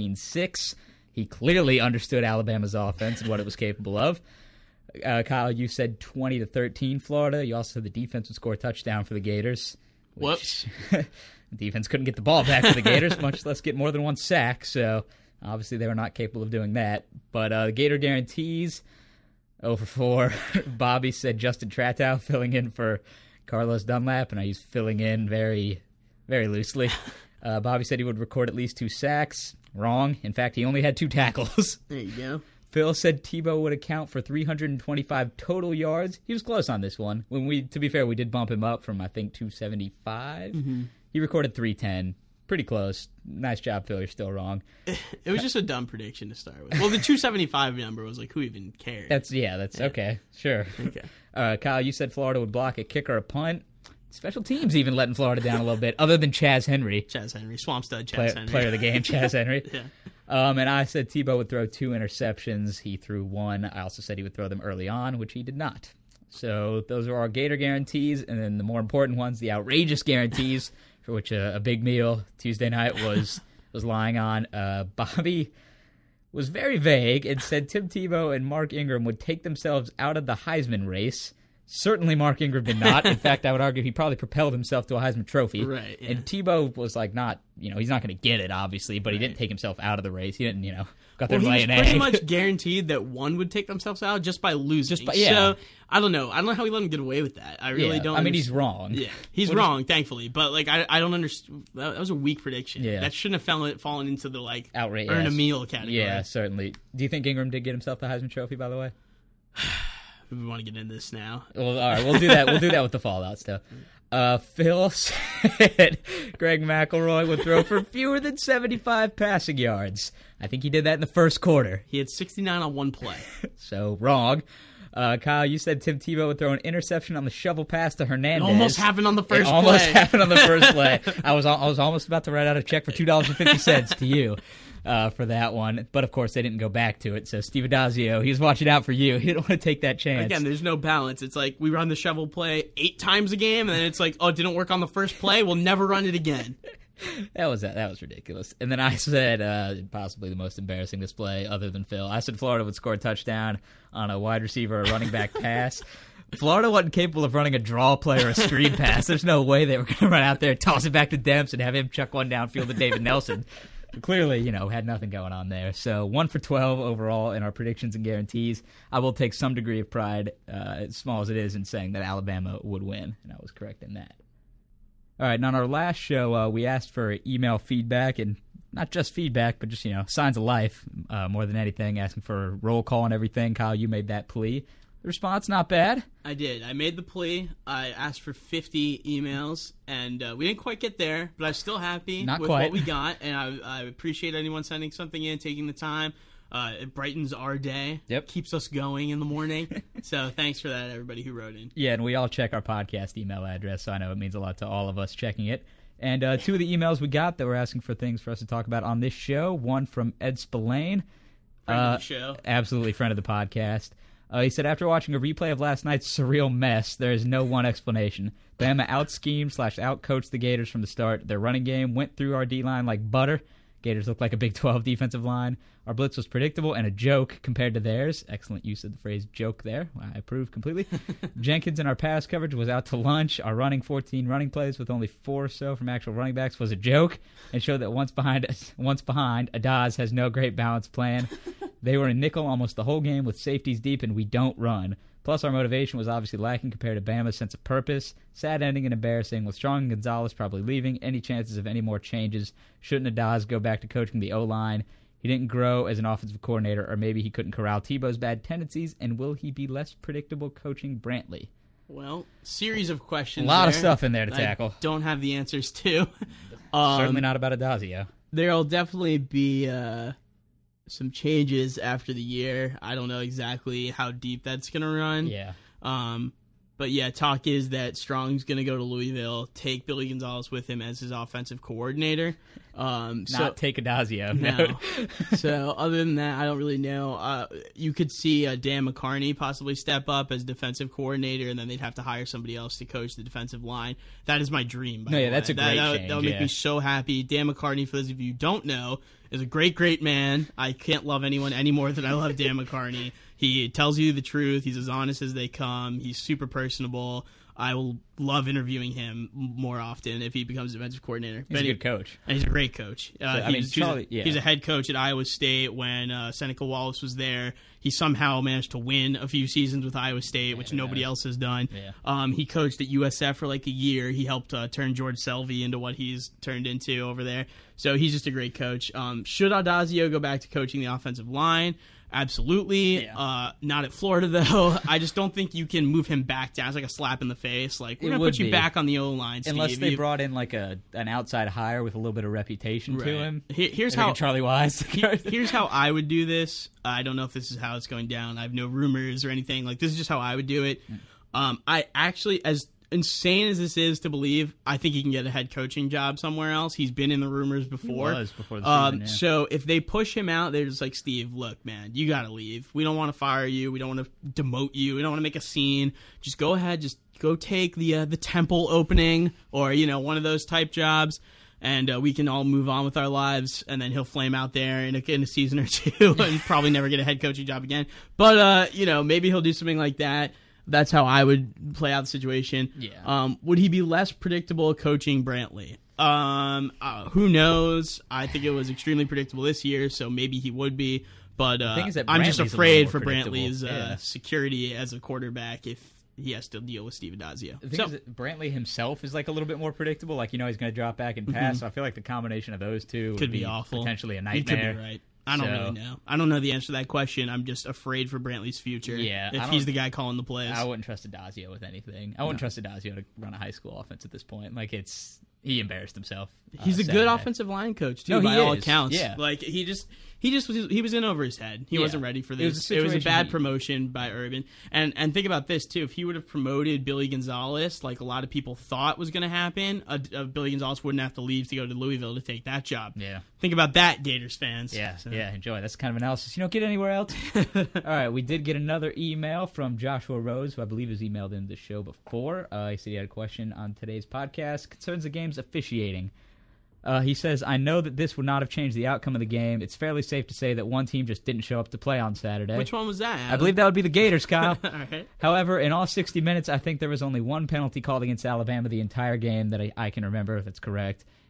17-6. He clearly understood Alabama's offense and what it was capable of. Kyle, you said 20-13 Florida. You also said the defense would score a touchdown for the Gators. Whoops. The defense couldn't get the ball back for the Gators, much less get more than one sack, so obviously they were not capable of doing that. But the Gator guarantees, 0 for 4. Bobby said Justin Tratow filling in for Carlos Dunlap, and I use filling in very, very loosely. Bobby said he would record at least 2 sacks. Wrong. In fact, he only had 2 tackles. There you go. Phil said Tebow would account for 325 total yards. He was close on this one. To be fair, we did bump him up from, I think, 275. Mm-hmm. He recorded 310. Pretty close. Nice job, Phil. You're still wrong. It was just a dumb prediction to start with. Well, the 275 number was like, who even cares? That's okay. Sure. Okay. Kyle, you said Florida would block a kick or a punt. Special teams even letting Florida down a little bit, other than Chaz Henry. Swamp stud Chaz Henry. Player of the game, Chaz Henry. Yeah. And I said Tebow would throw 2 interceptions. He threw 1. I also said he would throw them early on, which he did not. So those are our Gator guarantees, and then the more important ones, the outrageous guarantees, for which a big meal Tuesday night was lying on. Bobby was very vague and said Tim Tebow and Mark Ingram would take themselves out of the Heisman race. Certainly Mark Ingram did not. In fact, I would argue he probably propelled himself to a Heisman Trophy. Right. Yeah. And Tebow was like he's not going to get it, obviously, but he didn't take himself out of the race. He didn't, got there lay an egg. He was pretty much guaranteed that one would take themselves out just by losing. So, I don't know. I don't know how he let him get away with that. I really don't. I mean, he's wrong. Yeah, he's wrong, thankfully. But, like, I don't understand. That was a weak prediction. Yeah. That shouldn't have fallen into the, like, outright earn a meal category. Yeah, certainly. Do you think Ingram did get himself the Heisman Trophy, by the way? We want to get into this now. Well, all right, we'll do that. We'll do that with the fallout stuff. Phil said Greg McElroy would throw for fewer than 75 passing yards. I think he did that in the first quarter. He had 69 on one play. So, wrong. Kyle, you said Tim Tebow would throw an interception on the shovel pass to Hernandez. It almost happened on the first play. Almost happened on the first play. I was almost about to write out a check for $2.50 to you. For that one. But, of course, they didn't go back to it. So, Steve Adazio, he was watching out for you. He didn't want to take that chance. Again, there's no balance. It's like we run the shovel play 8 times a game, and then it's like, oh, it didn't work on the first play. We'll never run it again. That was ridiculous. And then I said, possibly the most embarrassing display other than Phil, I said Florida would score a touchdown on a wide receiver or running back pass. Florida wasn't capable of running a draw play or a screen pass. There's no way they were going to run out there, toss it back to Demps, and have him chuck one downfield to David Nelson. Clearly, had nothing going on there. So 1 for 12 overall in our predictions and guarantees. I will take some degree of pride, as small as it is, in saying that Alabama would win, and I was correct in that. All right, and on our last show, we asked for email feedback, and not just feedback, but just, signs of life more than anything, asking for a roll call and everything. Kyle, you made that plea. The response, not bad. I did. I made the plea. I asked for 50 emails, and we didn't quite get there, but I'm still happy with what we got, and I appreciate anyone sending something in, taking the time. It brightens our day. Yep. Keeps us going in the morning. So thanks for that, everybody who wrote in. Yeah, and we all check our podcast email address, so I know it means a lot to all of us checking it. And 2 of the emails we got that were asking for things for us to talk about on this show, one from Ed Spillane. Friend of the show. Absolutely friend of the podcast. He said, after watching a replay of last night's surreal mess, there is no one explanation. Bama out-schemed / out-coached the Gators from the start. Their running game went through our D-line like butter. Gators looked like a Big 12 defensive line. Our blitz was predictable and a joke compared to theirs. Excellent use of the phrase joke there. I approve completely. Jenkins in our pass coverage was out to lunch. Our running 14 running plays with only 4 or so from actual running backs was a joke and showed that once behind, Adaz has no great balance plan. They were in nickel almost the whole game with safeties deep, and we don't run. Plus, our motivation was obviously lacking compared to Bama's sense of purpose. Sad ending and embarrassing, with Strong and Gonzalez probably leaving. Any chances of any more changes? Shouldn't Adaz go back to coaching the O-line? He didn't grow as an offensive coordinator, or maybe he couldn't corral Tebow's bad tendencies, and will he be less predictable coaching Brantley? Well, series of questions. A lot of stuff in there to tackle. I don't have the answers to. Certainly not about Adazio. There'll definitely be some changes after the year. I don't know exactly how deep that's going to run. Yeah. But yeah, talk is that Strong's going to go to Louisville, take Billy Gonzalez with him as his offensive coordinator. Not take Adazio. No. So other than that, I don't really know. You could see Dan McCarney possibly step up as defensive coordinator, and then they'd have to hire somebody else to coach the defensive line. That is my dream. By the way. That's a great change. That would make me so happy. Dan McCarney, for those of you who don't know, is a great, great man. I can't love anyone any more than I love Dan McCarney. He tells you the truth. He's as honest as they come. He's super personable. I will love interviewing him more often if he becomes defensive coordinator. He's a good coach. And he's a great coach. He's a head coach at Iowa State when Seneca Wallace was there. He somehow managed to win a few seasons with Iowa State, which nobody else has done. Yeah. He coached at USF for like a year. He helped turn George Selvey into what he's turned into over there. So he's just a great coach. Should Adazio go back to coaching the offensive line? Absolutely. Yeah. Not at Florida, though. I just don't think you can move him back down. It's like a slap in the face. Like, we're going to put you back on the O-line, Steve. Unless they brought in like an outside hire with a little bit of reputation to him. Here's how Charlie Wise. Here's how I would do this. I don't know if this is how it's going down. I have no rumors or anything. Like, this is just how I would do it. I actually, as insane as this is to believe, I think he can get a head coaching job somewhere else. He's been in the rumors before. He was before the season, yeah. So if they push him out, they're just like, Steve, look, man, you got to leave. We don't want to fire you. We don't want to demote you. We don't want to make a scene. Just go ahead. Just go take the Temple opening or, one of those type jobs. And we can all move on with our lives, and then he'll flame out there in a season or two and probably never get a head coaching job again. But, maybe he'll do something like that. That's how I would play out the situation. Yeah. Would he be less predictable coaching Brantley? Who knows? I think it was extremely predictable this year, so maybe he would be. But I'm just afraid for Brantley's security as a quarterback if he has to deal with Steve Adazio. The thing is that Brantley himself is like a little bit more predictable. Like, he's going to drop back and pass. So I feel like the combination of those two could be awful. Potentially a nightmare. You could be right. I don't really know. I don't know the answer to that question. I'm just afraid for Brantley's future. Yeah, if he's the guy calling the plays. I wouldn't trust Adazio with anything. I wouldn't trust Adazio to run a high school offense at this point. Like, he embarrassed himself. He's a good offensive line coach too, by all accounts. Yeah. Like, he was in over his head. He wasn't ready for this. It was a bad promotion by Urban. And think about this too. If he would have promoted Billy Gonzalez, like a lot of people thought was going to happen, Billy Gonzalez wouldn't have to leave to go to Louisville to take that job. Yeah. Think about that, Gators fans. Yeah. So. Yeah. Enjoy. That's the kind of analysis you don't get anywhere else. All right. We did get another email from Joshua Rose, who I believe has emailed in the show before. He said he had a question on today's podcast. Concerns the game's officiating. He says, I know that this would not have changed the outcome of the game. It's fairly safe to say that one team just didn't show up to play on Saturday. Which one was that, Adam? I believe that would be the Gators, Kyle. All right. However, in all 60 minutes, I think there was only one penalty called against Alabama the entire game that I can remember, if that's correct.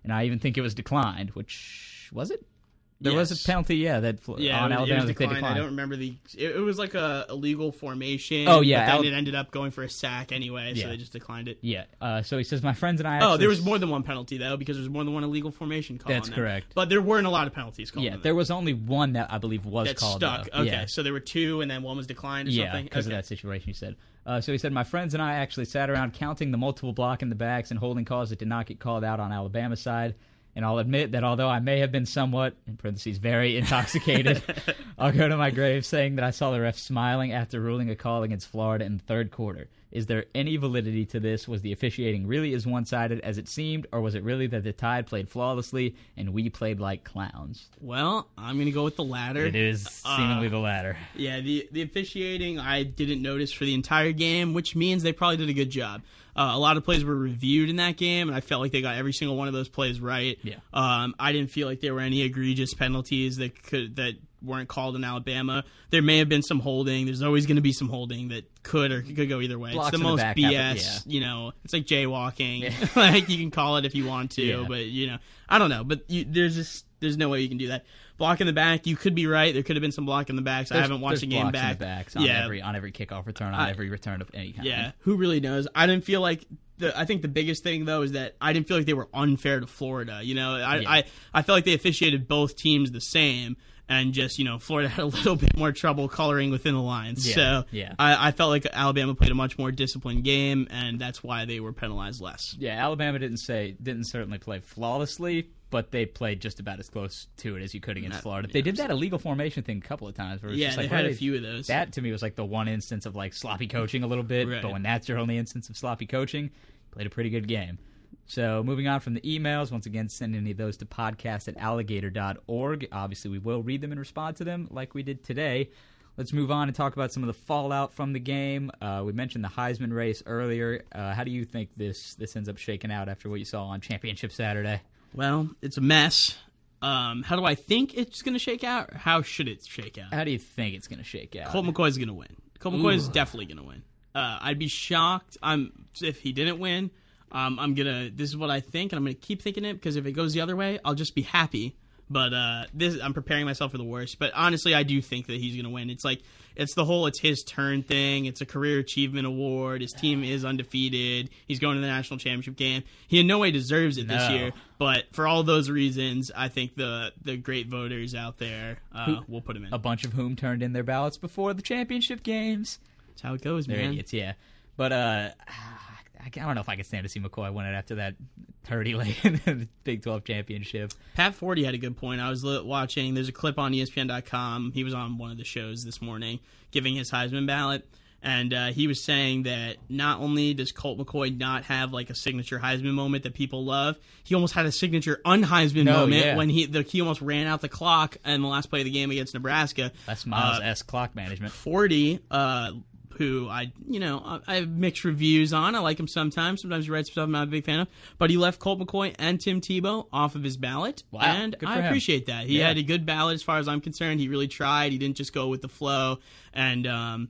and I even think it was declined, which, was it? There was Yes. a penalty, on Alabama that they declined. I don't remember it was like a illegal formation. Oh, yeah, but then it ended up going for a sack anyway, so Yeah. they just declined it. Yeah, so he says, my friends and I Oh, actually... there was more than one penalty though, because there was more than one illegal formation call. That's on them. correct. But there weren't a lot of penalties called. Yeah, on them. there was only one that I believe was that called. stuck. Though. Okay, Yeah. so there were two, and then one was declined or Yeah, something. because of that situation, he said. So he said, my friends and I actually sat around counting the multiple block in the backs and holding calls that did not get called out on Alabama's side. And I'll admit that although I may have been somewhat, in parentheses, very intoxicated, I'll go to my grave saying that I saw the ref smiling after ruling a call against Florida in the third quarter. Is there any validity to this? Was the officiating really as one-sided as it seemed, or was it really that the Tide played flawlessly and we played like clowns? Well, I'm going to go with the latter. It is seemingly the latter. Yeah, the officiating I didn't notice for the entire game, which means they probably did a good job. A lot of plays were reviewed in that game, and I felt like they got every single one of those plays right. Yeah. I didn't feel like there were any egregious penalties that weren't called in Alabama. There may have been some holding. There's always going to be some holding that could go either way. Blocks it's the in the most back BS. happen, yeah. It's like jaywalking. Like you can call it if you want to, Yeah. but I don't know. But there's no way you can do that. Block in the back, you could be right. There could have been some block in the backs. I haven't watched the game blocks back. in the backs on every kickoff return, on every return of any kind. Yeah, who really knows? I didn't feel like I think the biggest thing though is that I didn't feel like they were unfair to Florida. I felt like they officiated both teams the same, and just Florida had a little bit more trouble coloring within the lines. Yeah, So yeah. I felt like Alabama played a much more disciplined game, and that's why they were penalized less. Yeah, Alabama didn't certainly play flawlessly, but they played just about as close to it as you could against Florida. They did that illegal formation thing a couple of times. Where it was just they like, had a few of those. That to me was like the one instance of like sloppy coaching a little bit. Right. But when that's your only instance of sloppy coaching, played a pretty good game. So moving on from the emails, once again, send any of those to podcast@alligator.org. Obviously, we will read them and respond to them like we did today. Let's move on and talk about some of the fallout from the game. We mentioned the Heisman race earlier. How do you think this ends up shaking out after what you saw on Championship Saturday? Well, it's a mess. How do I think it's going to shake out? Or how should it shake out? How do you think it's going to shake out? Colt McCoy's going to win. Colt McCoy is definitely going to win. I'd be shocked if he didn't win. This is what I think, and I'm gonna keep thinking it, because if it goes the other way, I'll just be happy. But I'm preparing myself for the worst. But honestly, I do think that he's gonna win. It's his turn thing. It's a career achievement award. His team is undefeated. He's going to the national championship game. He in no way deserves it this year. But for all those reasons, I think the great voters out there will put him in. A bunch of whom turned in their ballots before the championship games. That's how it goes, They're man. idiots, yeah. But I don't know if I can stand to see McCoy win it after that 30 late in the Big 12 championship. Pat Forty had a good point. I was watching. There's a clip on ESPN.com. He was on one of the shows this morning giving his Heisman ballot. And he was saying that not only does Colt McCoy not have like a signature Heisman moment that people love, he almost had a signaure un-Heisman moment when he almost ran out the clock in the last play of the game against Nebraska. That's Miles' clock management. 40, who I have mixed reviews on. I like him sometimes. Sometimes he writes stuff I'm not a big fan of. But he left Colt McCoy and Tim Tebow off of his ballot. Wow. And Good for I him. appreciate that. He had a good ballot as far as I'm concerned. He really tried. He didn't just go with the flow. And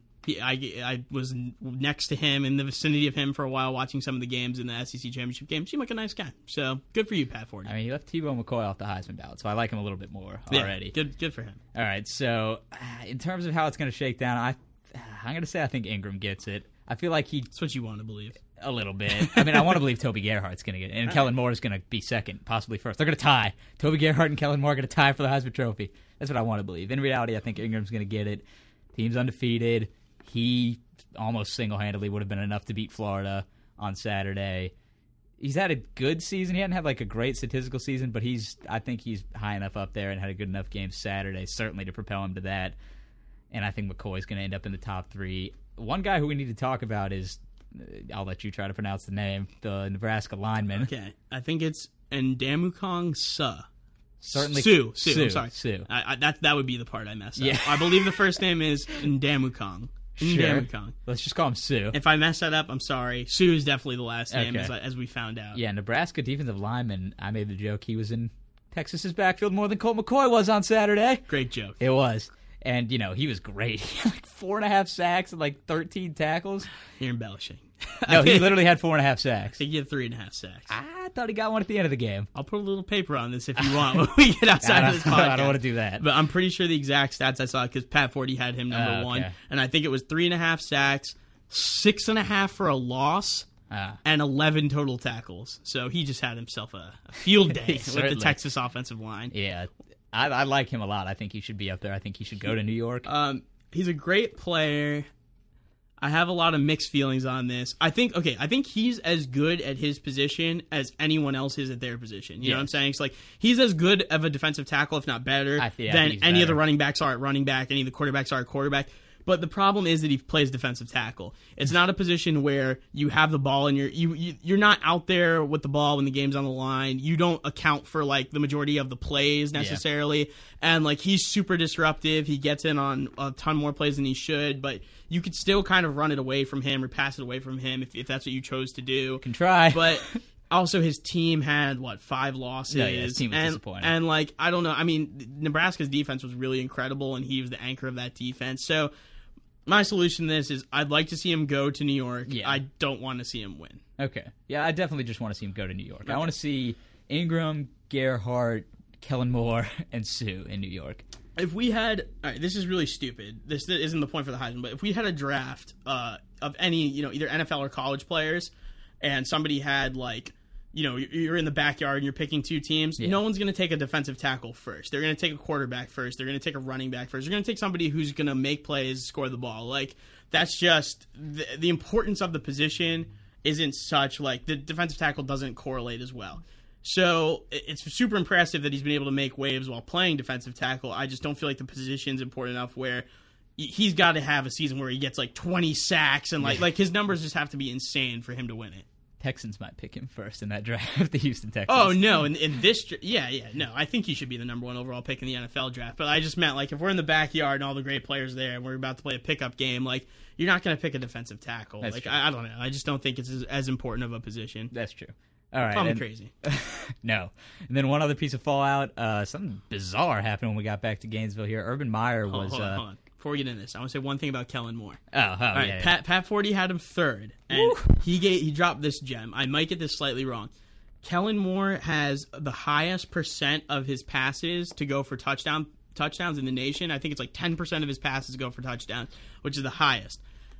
I was next to him, in the vicinity of him for a while, watching some of the games in the SEC championship game. Seemed like a nice guy. So good for you, Pat Forty. I mean, he left Tebow McCoy off the Heisman ballot, so I like him a little bit more already. Good for him. All right, so in terms of how it's going to shake down, I'm going to say I think Ingram gets it. I feel like That's what you want to believe. a little bit. I mean, I want to believe Toby Gerhardt's going to get it, and Kellen Moore is going to be second, possibly first. They're going to tie. Toby Gerhard and Kellen Moore are going to tie for the Heisman Trophy. That's what I want to believe. In reality, I think Ingram's going to get it. Team's undefeated. He almost single-handedly would have been enough to beat Florida on Saturday. He's had a good season. He hadn't had like a great statistical season, but I think he's high enough up there and had a good enough game Saturday, certainly to propel him to that. And I think McCoy's going to end up in the top three. One guy who we need to talk about is, I'll let you try to pronounce the name, the Nebraska lineman. Okay. I think it's Ndamukong Suh. Certainly Sue. I'm sorry. Sue. That would be the part I messed up. Yeah. I believe the first name is Ndamukong. Sure. Ndamukong. Let's just call him Sue. If I mess that up, I'm sorry. Sue is definitely the last name, Okay. as we found out. Yeah, Nebraska defensive lineman, I made the joke he was in Texas's backfield more than Colt McCoy was on Saturday. Great joke. It was. And, he was great. He had like 4.5 sacks and like 13 tackles. You're embellishing. No, he literally had 4.5 sacks. I think he had 3.5 sacks. I thought he got one at the end of the game. I'll put a little paper on this if you want when we get outside of this podcast. I don't want to do that. But I'm pretty sure the exact stats I saw, because Pat Forty had him number one. And I think it was 3.5 sacks, 6.5 for a loss, and 11 total tackles. So he just had himself a field day with the Texas offensive line. Yeah, I like him a lot. I think he should be up there. I think he should go to New York. He's a great player. I have a lot of mixed feelings on this. I think he's as good at his position as anyone else is at their position. You know what I'm saying? It's like he's as good of a defensive tackle, if not better, than any of the running backs are at running back, any of the quarterbacks are at quarterback. But the problem is that he plays defensive tackle. It's not a position where you have the ball and you're not out there with the ball when the game's on the line. You don't account for like the majority of the plays necessarily. And like he's super disruptive. He gets in on a ton more plays than he should, but you could still kind of run it away from him or pass it away from him if that's what you chose to do. You can try. But also his team had 5 losses. Yeah, his team was disappointing. And like I don't know. I mean, Nebraska's defense was really incredible, and he was the anchor of that defense. So my solution to this is I'd like to see him go to New York. Yeah. I don't want to see him win. Okay. Yeah, I definitely just want to see him go to New York. Okay. I want to see Ingram, Gerhardt, Kellen Moore, and Sue in New York. If we had... All right, this is really stupid. This isn't the point for the Heisman, but if we had a draft of any, either NFL or college players, and somebody had, you're in the backyard and you're picking 2 teams, no one's going to take a defensive tackle first. They're going to take a quarterback first. They're going to take a running back first. They're going to take somebody who's going to make plays, score the ball. Like, that's just... The importance of the position isn't such, the defensive tackle doesn't correlate as well. So it's super impressive that he's been able to make waves while playing defensive tackle. I just don't feel like the position's important enough where he's got to have a season where he gets 20 sacks and like his numbers just have to be insane for him to win it. Texans might pick him first in that draft, the Houston Texans. Oh, no, in this no, I think he should be the number 1 overall pick in the NFL draft. But I just meant, if we're in the backyard and all the great players there and we're about to play a pickup game, you're not going to pick a defensive tackle. That's true. I don't know. I just don't think it's as important of a position. That's true. All right. I'm crazy. No. And then one other piece of fallout, something bizarre happened when we got back to Gainesville here. Urban Meyer was... Hold on. Before we get into this, I want to say one thing about Kellen Moore. All right, yeah. Pat Forty had him 3rd, and he dropped this gem. I might get this slightly wrong. Kellen Moore has the highest percent of his passes to go for touchdowns in the nation. I think it's 10% of his passes go for touchdown, which is the highest.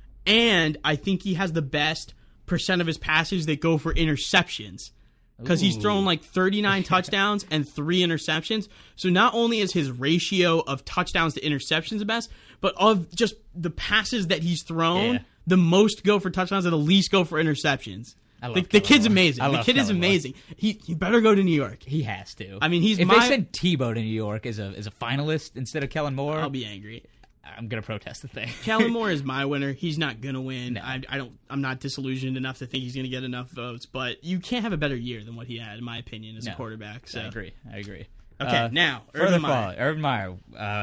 And I think he has the best percent of his passes that go for interceptions. Because he's thrown 39 touchdowns and 3 interceptions. So not only is his ratio of touchdowns to interceptions the best, but of just the passes that he's thrown, the most go for touchdowns and the least go for interceptions. The kid's amazing. The kid is amazing. He better go to New York. He has to. I mean, if they send Tebow to New York as a finalist instead of Kellen Moore, I'll be angry. I'm gonna protest the thing. Kellen Moore is my winner. He's not gonna win. No. I'm not disillusioned enough to think he's gonna get enough votes. But you can't have a better year than what he had, in my opinion, as a quarterback. So. I agree. Okay, now Urban Meyer.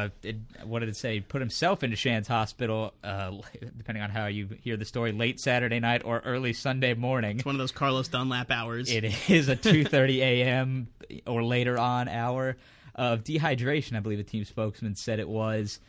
What did it say? Put himself into Shands Hospital. Depending on how you hear the story, late Saturday night or early Sunday morning. It's one of those Carlos Dunlap hours. It is a 2:30 a.m. or later on hour of dehydration. I believe a team spokesman said it was.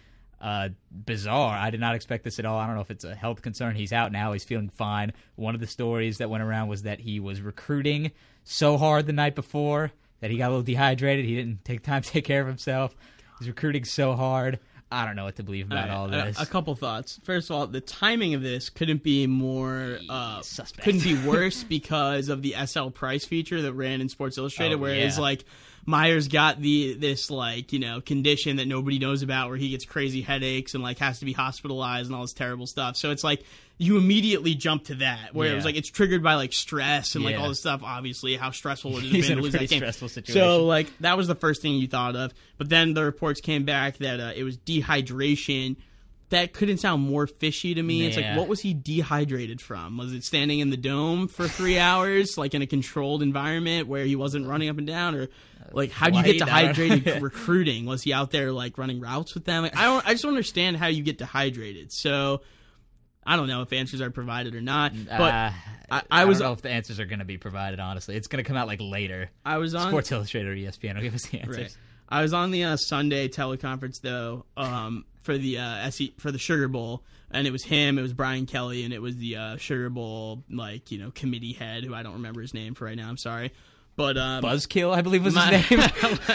Bizarre. I did not expect this at all. I don't know if it's a health concern. He's out now. He's feeling fine. One of the stories that went around was that he was recruiting so hard the night before that he got a little dehydrated. He didn't take time to take care of himself. He's recruiting so hard. I don't know what to believe about all this. A couple thoughts. First of all, the timing of this couldn't be more suspect. Couldn't be worse because of the SL Price feature that ran in Sports Illustrated, where it's Myers got this condition that nobody knows about, where he gets crazy headaches and has to be hospitalized and all this terrible stuff. So it's you immediately jump to that, where it was it's triggered by stress and all this stuff. Obviously, how stressful it has been to lose that game. Stressful situation. So that was the first thing you thought of. But then the reports came back that it was dehydration. That couldn't sound more fishy to me. Yeah. It's what was he dehydrated from? Was it standing in the dome for 3 hours, in a controlled environment where he wasn't running up and down, or how do you get dehydrated recruiting? Was he out there running routes with them? I just don't understand how you get dehydrated. So I don't know if answers are provided or not. But I don't know if the answers are going to be provided. Honestly, it's going to come out later. I was on Sports Illustrated or ESPN will give us the answers. Right. I was on the Sunday teleconference though for the Sugar Bowl, and it was him, it was Brian Kelly, and it was the Sugar Bowl committee head, who I don't remember his name for right now. I'm sorry, but Buzzkill, I believe was his name.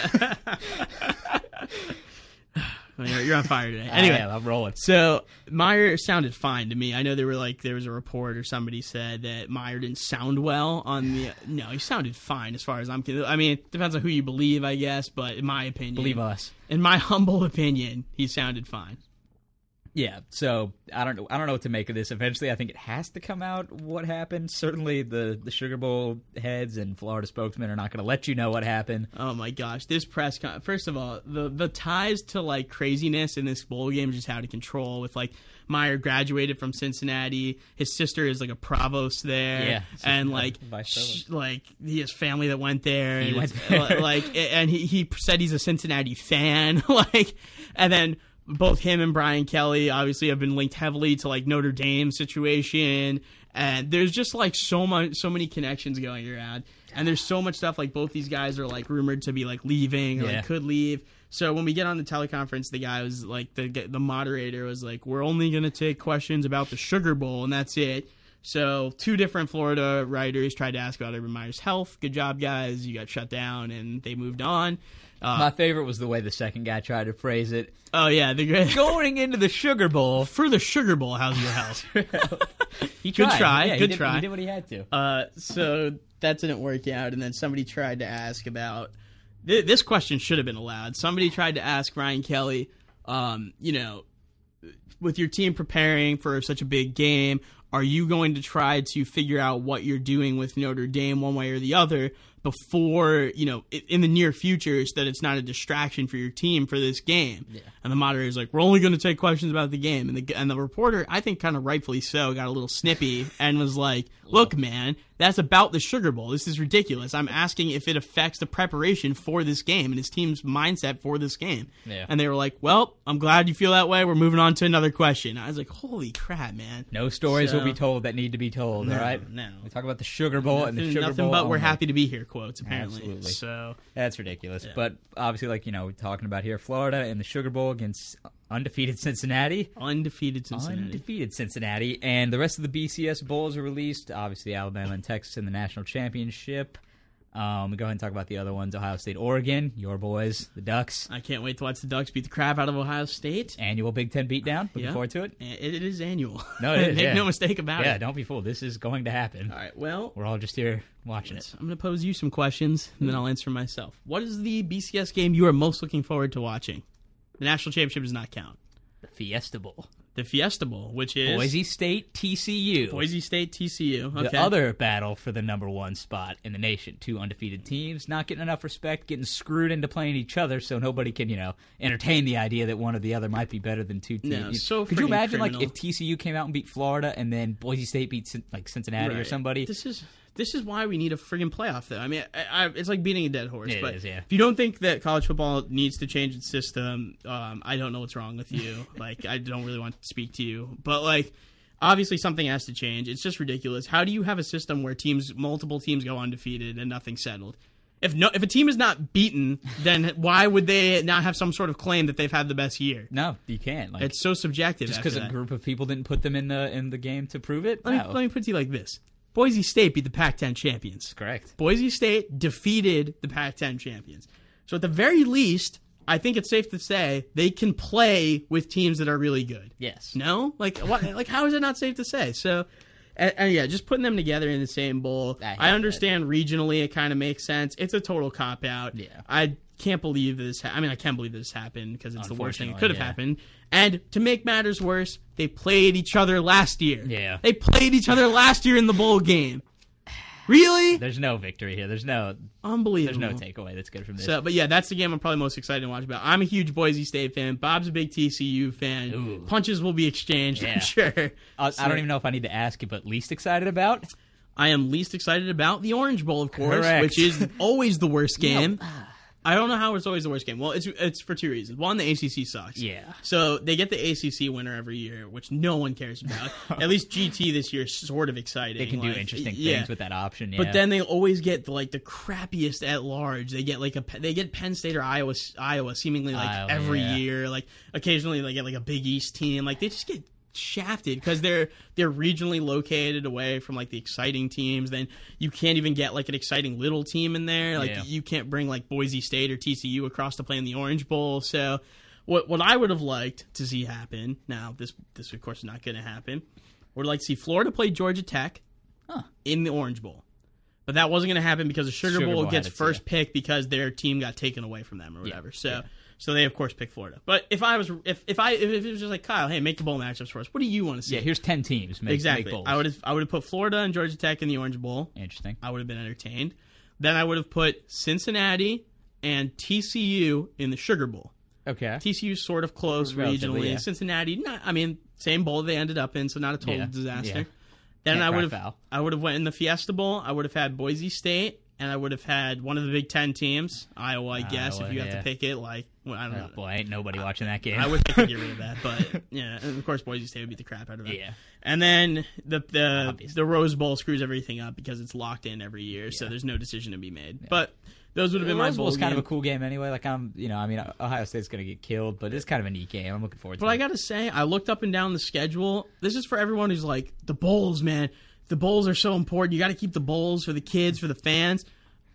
You're on fire today. Anyway, I'm rolling. So Meyer sounded fine to me. I know there was a report or somebody said that Meyer didn't sound well on the. No, he sounded fine as far as I'm concerned. I mean, it depends on who you believe, I guess. But in my opinion, believe us. In my humble opinion, he sounded fine. Yeah, so I don't know what to make of this. Eventually, I think it has to come out what happened. Certainly, the Sugar Bowl heads and Florida spokesmen are not going to let you know what happened. Oh my gosh, this press con. First of all, the ties to like craziness in this bowl game is just out of control. With like Meyer graduated from Cincinnati, his sister is like a provost there, and like he has family that went there. He and went there. And he said he's a Cincinnati fan, and then. Both him and Brian Kelly obviously have been linked heavily to like Notre Dame situation, and there's just like so many connections going around, and there's so much stuff like both these guys are like rumored to be like leaving or like could leave. So when we get on the teleconference, the guy was like the moderator was like, "We're only gonna take questions about the Sugar Bowl, and that's it." So 2 different Florida writers tried to ask about Urban Meyer's health. Good job, guys. You got shut down, and they moved on. My favorite was the way the second guy tried to phrase it. Oh, yeah. Going into the Sugar Bowl. For the Sugar Bowl, how's your health? He tried. Good try. Yeah, Good try. He did what he had to. So that didn't work out, and then somebody tried to ask about... This question should have been allowed. Somebody tried to ask Brian Kelly, with your team preparing for such a big game, are you going to try to figure out what you're doing with Notre Dame one way or the other before, in the near future, so that it's not a distraction for your team for this game? Yeah. And the moderator's like, we're only going to take questions about the game. And the reporter, I think kind of rightfully so, got a little snippy and was like, look, man, that's about the Sugar Bowl. This is ridiculous. I'm asking if it affects the preparation for this game and his team's mindset for this game. Yeah. And they were like, well, I'm glad you feel that way. We're moving on to another question. I was like, holy crap, man. No stories will be told that need to be told, all right? No. We talk about the Sugar Bowl and the Sugar Bowl. Nothing but only. We're happy to be here quotes, apparently. Absolutely. So that's ridiculous. Yeah. But obviously, we're talking about here, Florida and the Sugar Bowl against undefeated Cincinnati. Undefeated Cincinnati. And the rest of the BCS Bowls are released. Obviously, Alabama and Texas in the national championship. We go ahead and talk about the other ones. Ohio State, Oregon, your boys, the Ducks. I can't wait to watch the Ducks beat the crap out of Ohio State. Annual Big Ten beatdown. Looking forward to it. It is annual. No, it is. Make no mistake about it. Yeah, don't be fooled. This is going to happen. All right, well. We're all just here watching it. I'm going to pose you some questions, and then I'll answer myself. What is the BCS game you are most looking forward to watching? The national championship does not count. The Fiesta Bowl. The Fiesta Bowl, which is... Boise State, TCU. Boise State, TCU. Okay. The other battle for the number 1 spot in the nation. 2 undefeated teams, not getting enough respect, getting screwed into playing each other so nobody can, entertain the idea that one or the other might be better than 2 teams. No, so could you imagine, criminal. if TCU came out and beat Florida and then Boise State beat, Cincinnati or somebody? This is why we need a friggin' playoff, though. I mean, it's like beating a dead horse. It is, yeah. If you don't think that college football needs to change its system, I don't know what's wrong with you. I don't really want to speak to you. But, obviously something has to change. It's just ridiculous. How do you have a system where multiple teams go undefeated and nothing's settled? If a team is not beaten, then why would they not have some sort of claim that they've had the best year? No, you can't. It's so subjective. Just because a group of people didn't put them in the game to prove it? Let me put it to you like this. Boise State beat the Pac-10 champions. Correct. Boise State defeated the Pac-10 champions. So at the very least, I think it's safe to say they can play with teams that are really good. Yes. No? How is it not safe to say? So, and yeah, just putting them together in the same bowl. I understand regionally it kind of makes sense. It's a total cop-out. Yeah. I can't believe this. I can't believe this happened because it's the worst thing that could have happened. And to make matters worse, they played each other last year. Yeah. They played each other last year in the bowl game. Really? There's no victory here. There's no unbelievable. There's no takeaway that's good from this. So, but yeah, that's the game I'm probably most excited to watch about. I'm a huge Boise State fan. Bob's a big TCU fan. Ooh. Punches will be exchanged, I'm sure. I don't even know if I need to ask you, but least excited about? I am least excited about the Orange Bowl, of course, Correct. which is always the worst game. I don't know how it's always the worst game. Well, it's for two reasons. One, the ACC sucks. Yeah. So they get the ACC winner every year, which no one cares about. At least GT this year is sort of exciting. They can do interesting things with that option. Yeah. But then they always get the crappiest at large. They get they get Penn State or Iowa seemingly every year. Like occasionally they get like a Big East team. Like they just get shafted because they're regionally located away from like the exciting teams. Then you can't even get like an exciting little team in there. Like you can't bring like Boise State or TCU across to play in the Orange Bowl. So what I would have liked to see happen, now this of course is not going to happen, would like to see Florida play Georgia Tech in the Orange Bowl. But that wasn't going to happen because the Sugar Bowl gets first pick because their team got taken away from them or whatever. So they of course pick Florida. But if it was just like, Kyle, hey, make the bowl matchups for us. What do you want to see? Yeah, here's 10 teams. Make bowls. I would have put Florida and Georgia Tech in the Orange Bowl. Interesting. I would have been entertained. Then I would have put Cincinnati and TCU in the Sugar Bowl. Okay. TCU's sort of close regionally. Yeah. Cincinnati, same bowl they ended up in, so not a total disaster. Yeah. Then I would have went in the Fiesta Bowl. I would have had Boise State. And I would have had one of the Big Ten teams, Iowa, I guess, if you have to pick it. I don't know. Boy, ain't nobody watching that game. I wish they could get rid of that, but yeah. And of course, Boise State would beat the crap out of it. Yeah. And then the Rose Bowl screws everything up because it's locked in every year, so there's no decision to be made. Yeah. But those would have been my bowl. Rose Bowl kind of a cool game anyway. Ohio State's going to get killed, but it's kind of a neat game. I'm looking forward to it. But I got to say, I looked up and down the schedule. This is for everyone who's like, the bowls, man. The bowls are so important. You got to keep the bowls for the kids, for the fans.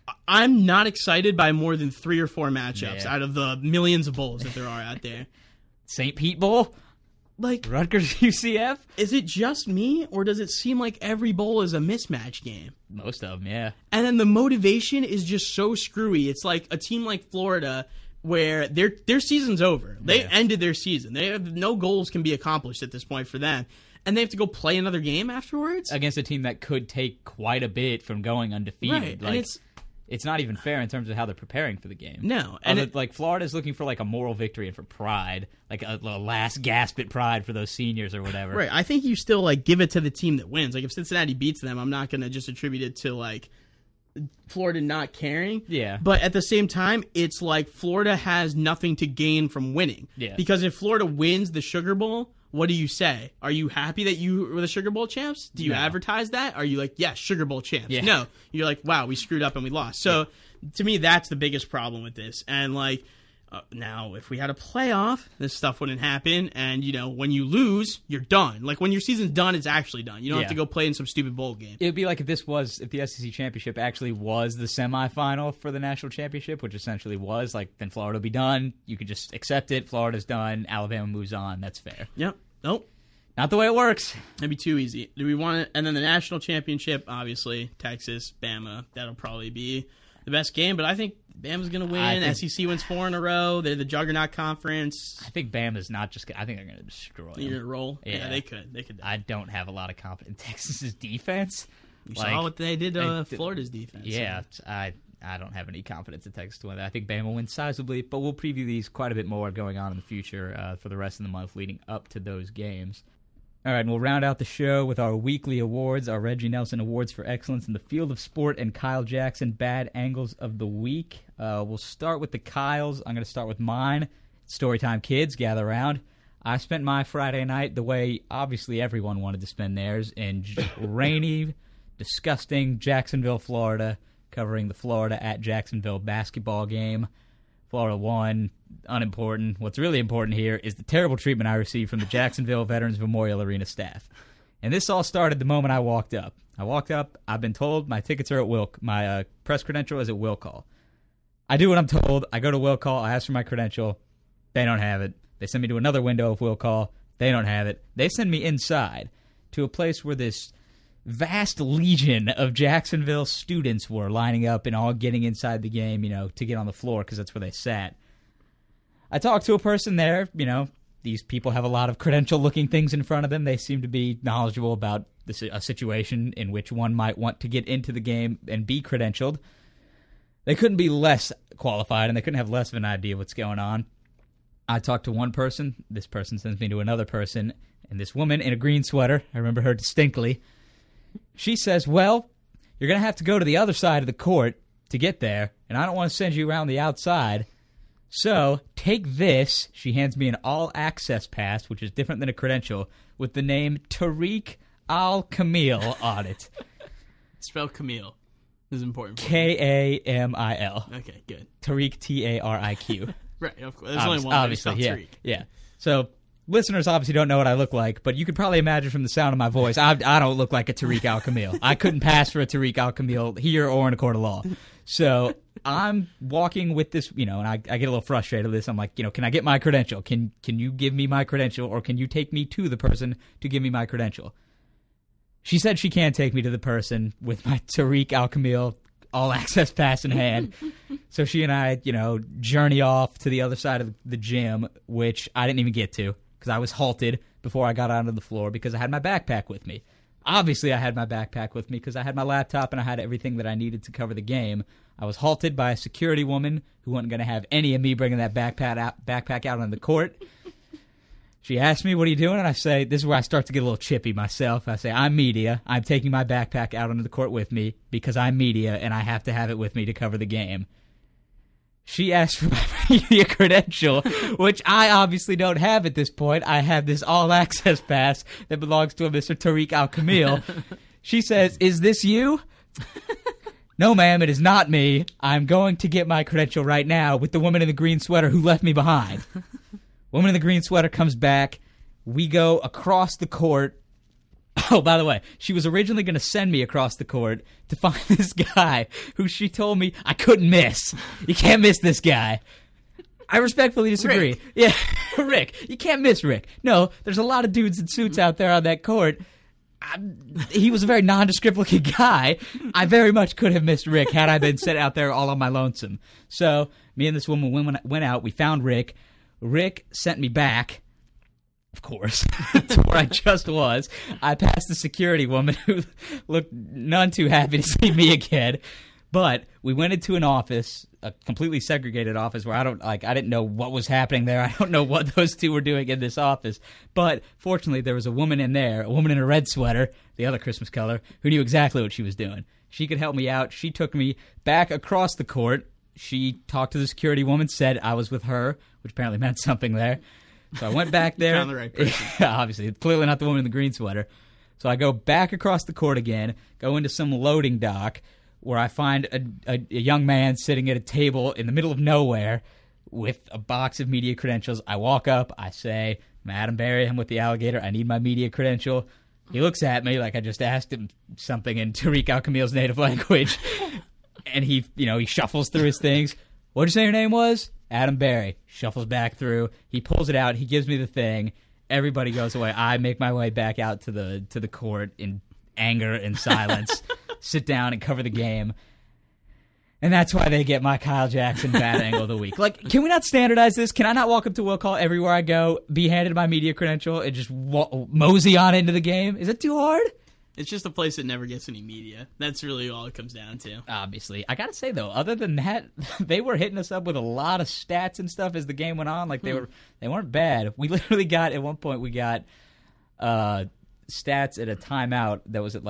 I'm not excited by more than 3 or 4 matchups out of the millions of bowls that there are out there. St. Pete Bowl? Like Rutgers UCF? Is it just me, or does it seem like every bowl is a mismatch game? Most of them, yeah. And then the motivation is just so screwy. It's like a team like Florida where their season's over. They ended their season. They have no goals can be accomplished at this point for them. And they have to go play another game afterwards? Against a team that could take quite a bit from going undefeated. Right, and it's not even fair in terms of how they're preparing for the game. No. And Florida's looking for like a moral victory and for pride, like a last gasp at pride for those seniors or whatever. Right. I think you still like give it to the team that wins. Like if Cincinnati beats them, I'm not going to just attribute it to like Florida not caring. Yeah. But at the same time, it's like Florida has nothing to gain from winning. Yeah. Because if Florida wins the Sugar Bowl, what do you say? Are you happy that you were the Sugar Bowl champs? Do you advertise that? Are you like, yeah, Sugar Bowl champs? Yeah. No. You're like, wow, we screwed up and we lost. So to me, that's the biggest problem with this. And like, now, if we had a playoff, this stuff wouldn't happen. And, when you lose, you're done. Like, when your season's done, it's actually done. You don't have to go play in some stupid bowl game. It would be like if the SEC championship actually was the semifinal for the national championship, which essentially was, like, then Florida would be done. You could just accept it. Florida's done. Alabama moves on. That's fair. Yep. Nope. Not the way it works. That'd be too easy. Do we want it? And then the national championship, obviously, Texas, Bama. That'll probably be the best game, but I think Bama's going to win. SEC wins 4 in a row. They're the juggernaut conference. I think Bama's not just. I think they're going to destroy them. You're going to roll? Yeah, they could. They could. I don't have a lot of confidence in Texas's defense. You saw what they did to Florida's defense. Yeah, so. I don't have any confidence in Texas to win that. I think Bama wins sizably, but we'll preview these quite a bit more going on in the future for the rest of the month leading up to those games. All right, and we'll round out the show with our weekly awards, our Reggie Nelson Awards for Excellence in the Field of Sport and Kyle Jackson Bad Angles of the Week. We'll start with the Kyles. I'm going to start with mine. Storytime kids, gather around. I spent my Friday night the way obviously everyone wanted to spend theirs in rainy, disgusting Jacksonville, Florida, covering the Florida at Jacksonville basketball game. Florida won, unimportant. What's really important here is the terrible treatment I received from the Jacksonville Veterans Memorial Arena staff. And this all started the moment I walked up. I've been told my tickets are at my press credential is at will call. I do what I'm told. I go to will call. I ask for my credential. They don't have it. They send me to another window of will call. They don't have it. They send me inside to a place where this vast legion of Jacksonville students were lining up and all getting inside the game, to get on the floor because that's where they sat. I talked to a person there. These people have a lot of credential-looking things in front of them. They seem to be knowledgeable about a situation in which one might want to get into the game and be credentialed. They couldn't be less qualified, and they couldn't have less of an idea of what's going on. I talked to one person. This person sends me to another person, and this woman in a green sweater, I remember her distinctly, she says, well, you're going to have to go to the other side of the court to get there, and I don't want to send you around the outside. So take this. She hands me an all-access pass, which is different than a credential, with the name Tariq Al-Kamil on it. Spell Camille. This is important. Kamil. Okay, good. Tariq, Tariq. Right, of course. There's only one obviously, way to spell yeah. Tariq. Yeah. So listeners obviously don't know what I look like, but you could probably imagine from the sound of my voice, I don't look like a Tariq Al-Kamil. I couldn't pass for a Tariq Al-Kamil here or in a court of law. So I'm walking with this, and I get a little frustrated with this. I'm like, can I get my credential? Can you give me my credential, or can you take me to the person to give me my credential? She said she can't take me to the person with my Tariq Al-Kamil all-access pass in hand. So she and I, journey off to the other side of the gym, which I didn't even get to because I was halted before I got onto the floor because I had my backpack with me. Obviously, I had my backpack with me because I had my laptop and I had everything that I needed to cover the game. I was halted by a security woman who wasn't going to have any of me bringing that backpack out on the court. She asked me, what are you doing? And I say, this is where I start to get a little chippy myself. I say, I'm media. I'm taking my backpack out onto the court with me because I'm media and I have to have it with me to cover the game. She asked for my media credential, which I obviously don't have at this point. I have this all-access pass that belongs to a Mr. Tariq Al-Kamil. She says, is this you? No, ma'am, it is not me. I'm going to get my credential right now with the woman in the green sweater who left me behind. Woman in the green sweater comes back. We go across the court. Oh, by the way, she was originally going to send me across the court to find this guy who she told me I couldn't miss. You can't miss this guy. I respectfully disagree. Rick. Yeah, Rick. You can't miss Rick. No, there's a lot of dudes in suits out there on that court. He was a very nondescript-looking guy. I very much could have missed Rick had I been set out there all on my lonesome. So me and this woman went out. We found Rick. Rick sent me back, of course, to where I just was. I passed the security woman who looked none too happy to see me again. But we went into an office, a completely segregated office where I didn't know what was happening there. I don't know what those two were doing in this office. But fortunately, there was a woman in there, a woman in a red sweater, the other Christmas color, who knew exactly what she was doing. She could help me out. She took me back across the court. She talked to the security woman, said I was with her, which apparently meant something there. So I went back there. Found the right person. Yeah, obviously. Clearly not the woman in the green sweater. So I go back across the court again, go into some loading dock, where I find a young man sitting at a table in the middle of nowhere with a box of media credentials. I walk up. I say, I'm Adam Berry. I'm with the Alligator. I need my media credential. He looks at me like I just asked him something in Tariq Al-Kamil's native language. And he shuffles through his things. What'd you say your name was? Adam Berry. Shuffles back through. He pulls it out. He gives me the thing. Everybody goes away. I make my way back out to the court in anger and silence. Sit down and cover the game. And that's why they get my Kyle Jackson bad angle of the week. Like, can we not standardize this? Can I not walk up to Will Call everywhere I go, be handed my media credential, and just mosey on into the game? Is it too hard? It's just a place that never gets any media. That's really all it comes down to. Obviously. I gotta say, though, other than that, they were hitting us up with a lot of stats and stuff as the game went on. Like, they weren't bad. We literally got, at one point, we got stats at a timeout that was at,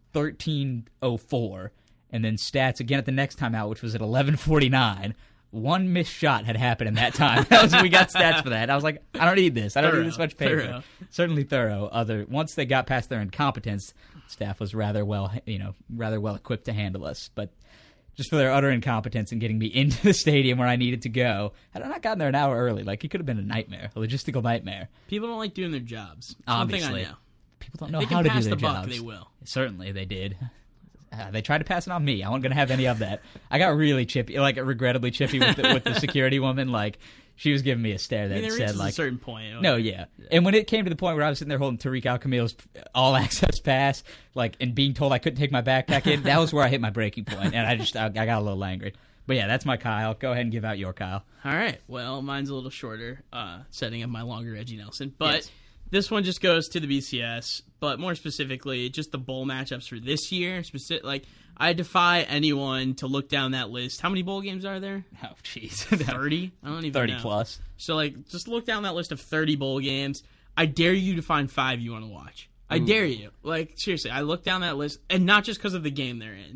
13:04, and then stats again at the next timeout, which was at 11:49. One missed shot had happened in that time. We got stats for that. I was like, I don't need this. I don't need this much paper. Thorough. Certainly thorough. Once they got past their incompetence, staff was rather well equipped to handle us. But just for their utter incompetence in getting me into the stadium where I needed to go, had I not gotten there an hour early, it could have been a nightmare, a logistical nightmare. People don't like doing their jobs. Obviously. Something I know. People don't know They how can to pass do their the buck, jobs. they will. Certainly, they did. They tried to pass it on me. I wasn't going to have any of that. I got really chippy, regrettably chippy with the security woman. She was giving me a stare that There said, reaches a certain point. no, yeah. And when it came to the point where I was sitting there holding Tariq Al-Kamil's all-access pass, and being told I couldn't take my backpack in, that was where I hit my breaking point, and I got a little angry. But yeah, that's my Kyle. Go ahead and give out your Kyle. All right. Well, mine's a little shorter, setting up my longer Reggie Nelson. But Yes. This one just goes to the BCS, but more specifically, just the bowl matchups for this year. I defy anyone to look down that list. How many bowl games are there? Oh, jeez. 30? I don't even 30 know. plus. So, just look down that list of 30 bowl games. I dare you to find 5 you want to watch. I dare you. Seriously, I look down that list, and not just because of the game they're in.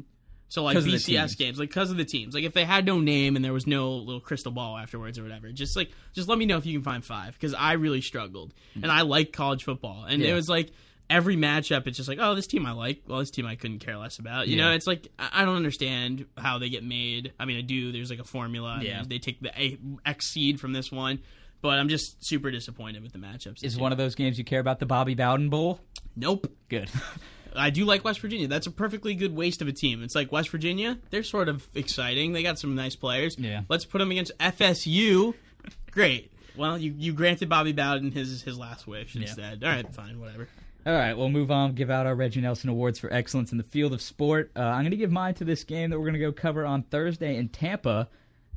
So like 'Cause of the BCS teams. games, like because of the teams. Like if they had no name and there was no little crystal ball afterwards or whatever, just let me know if you can find 5 because I really struggled and I like college football and it was like every matchup it's just like, oh, this team I like, well, this team I couldn't care less about. You know, it's like I don't understand how they get made. I mean, I do. There's like a formula. And they take the X seed from this one, but I'm just super disappointed with the matchups. Is one of those games you care about the Bobby Bowden Bowl? Nope. Good. I do like West Virginia. That's a perfectly good waste of a team. It's like West Virginia, they're sort of exciting. They got some nice players. Yeah. Let's put them against FSU. Great. Well, you granted Bobby Bowden his last wish instead. All right, fine, whatever. All right, we'll move on. Give out our Reggie Nelson Awards for excellence in the field of sport. I'm going to give mine to this game that we're going to go cover on Thursday in Tampa.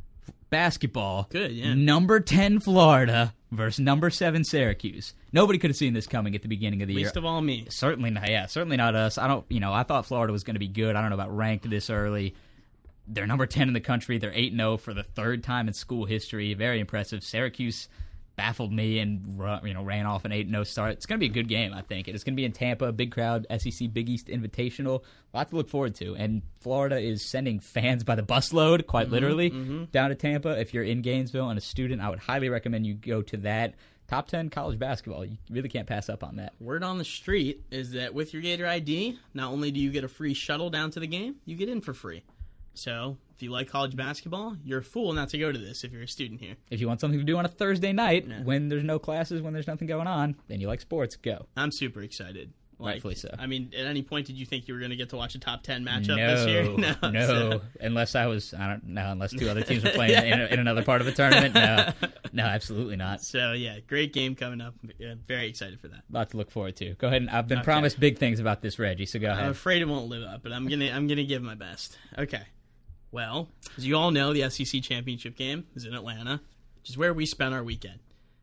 Basketball. Good, yeah. Number 10 Florida versus number 7 Syracuse. Nobody could have seen this coming at the beginning of the year. Least of all me. Certainly not. Yeah, certainly not us. I thought Florida was going to be good. I don't know about ranked this early. They're number 10 in the country. They're 8-0 for the 3rd time in school history. Very impressive. Syracuse baffled me and ran off an 8-0 start. It's going to be a good game, I think. It's going to be in Tampa, big crowd, SEC Big East Invitational. A lot to look forward to. And Florida is sending fans by the busload, quite literally, down to Tampa. If you're in Gainesville and a student, I would highly recommend you go to that. Top 10 college basketball. You really can't pass up on that. Word on the street is that with your Gator ID, not only do you get a free shuttle down to the game, you get in for free. So if you like college basketball, you're a fool not to go to this if you're a student here. If you want something to do on a Thursday night when there's no classes, when there's nothing going on, and you like sports, go. I'm super excited. Rightfully so. I mean, at any point, did you think you were going to get to watch a top 10 matchup this year? No. So. Unless unless 2 other teams were playing in another part of a tournament. No, absolutely not. So, yeah, great game coming up. Yeah, very excited for that. A lot to look forward to. Go ahead. And I've been promised big things about this, Reggie, so go ahead. I'm afraid it won't live up, but I'm gonna give my best. Okay. Well, as you all know, the SEC championship game is in Atlanta, which is where we spent our weekend.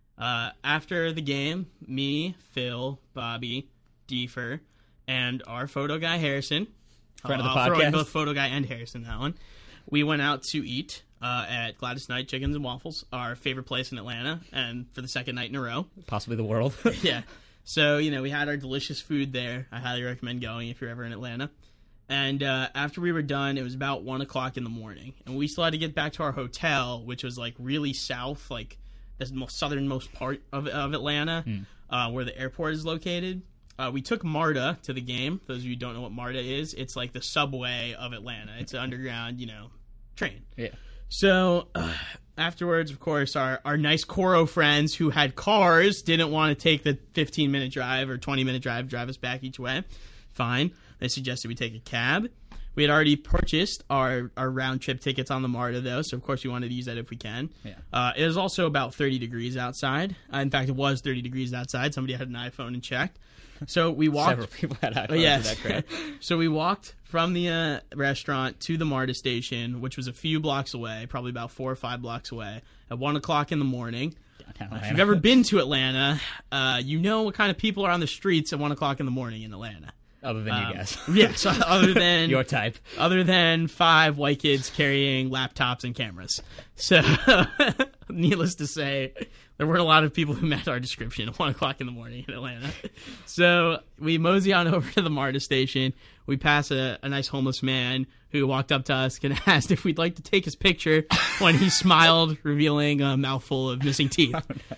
After the game, me, Phil, Bobby, Deefer, and our photo guy, Harrison. Friend of the I'll throw in podcast. both photo guy and Harrison that one. We went out to eat at Gladys Knight Chickens and Waffles, our favorite place in Atlanta, and for the 2nd night in a row. Possibly the world. Yeah. So, we had our delicious food there. I highly recommend going if you're ever in Atlanta. And after we were done, it was about 1 o'clock in the morning. And we still had to get back to our hotel, which was, like, really south, like, the most southernmost part of Atlanta, where the airport is located. We took MARTA to the game. For those of you who don't know what MARTA is, it's like the subway of Atlanta. It's an underground, train. Yeah. So afterwards, of course, our nice Coro friends who had cars didn't want to take the 15-minute drive or 20-minute drive us back each way. Fine. They suggested we take a cab. We had already purchased our round-trip tickets on the MARTA, though, so of course we wanted to use that if we can. Yeah. It was also about 30 degrees outside. In fact, it was 30 degrees outside. Somebody had an iPhone and checked. So we walked. Several people had iPhones. Yes. Is that correct? So we walked from the restaurant to the MARTA station, which was a few blocks away, probably about 4 or 5 blocks away, at 1 o'clock in the morning. If you've ever been to Atlanta, you know what kind of people are on the streets at 1 o'clock in the morning in Atlanta. Other than you guys. Yeah, so other than your type. Other than 5 white kids carrying laptops and cameras. So, needless to say, there weren't a lot of people who met our description at 1 o'clock in the morning in Atlanta. So we mosey on over to the MARTA station. We pass a nice homeless man who walked up to us and asked if we'd like to take his picture when he smiled, revealing a mouthful of missing teeth.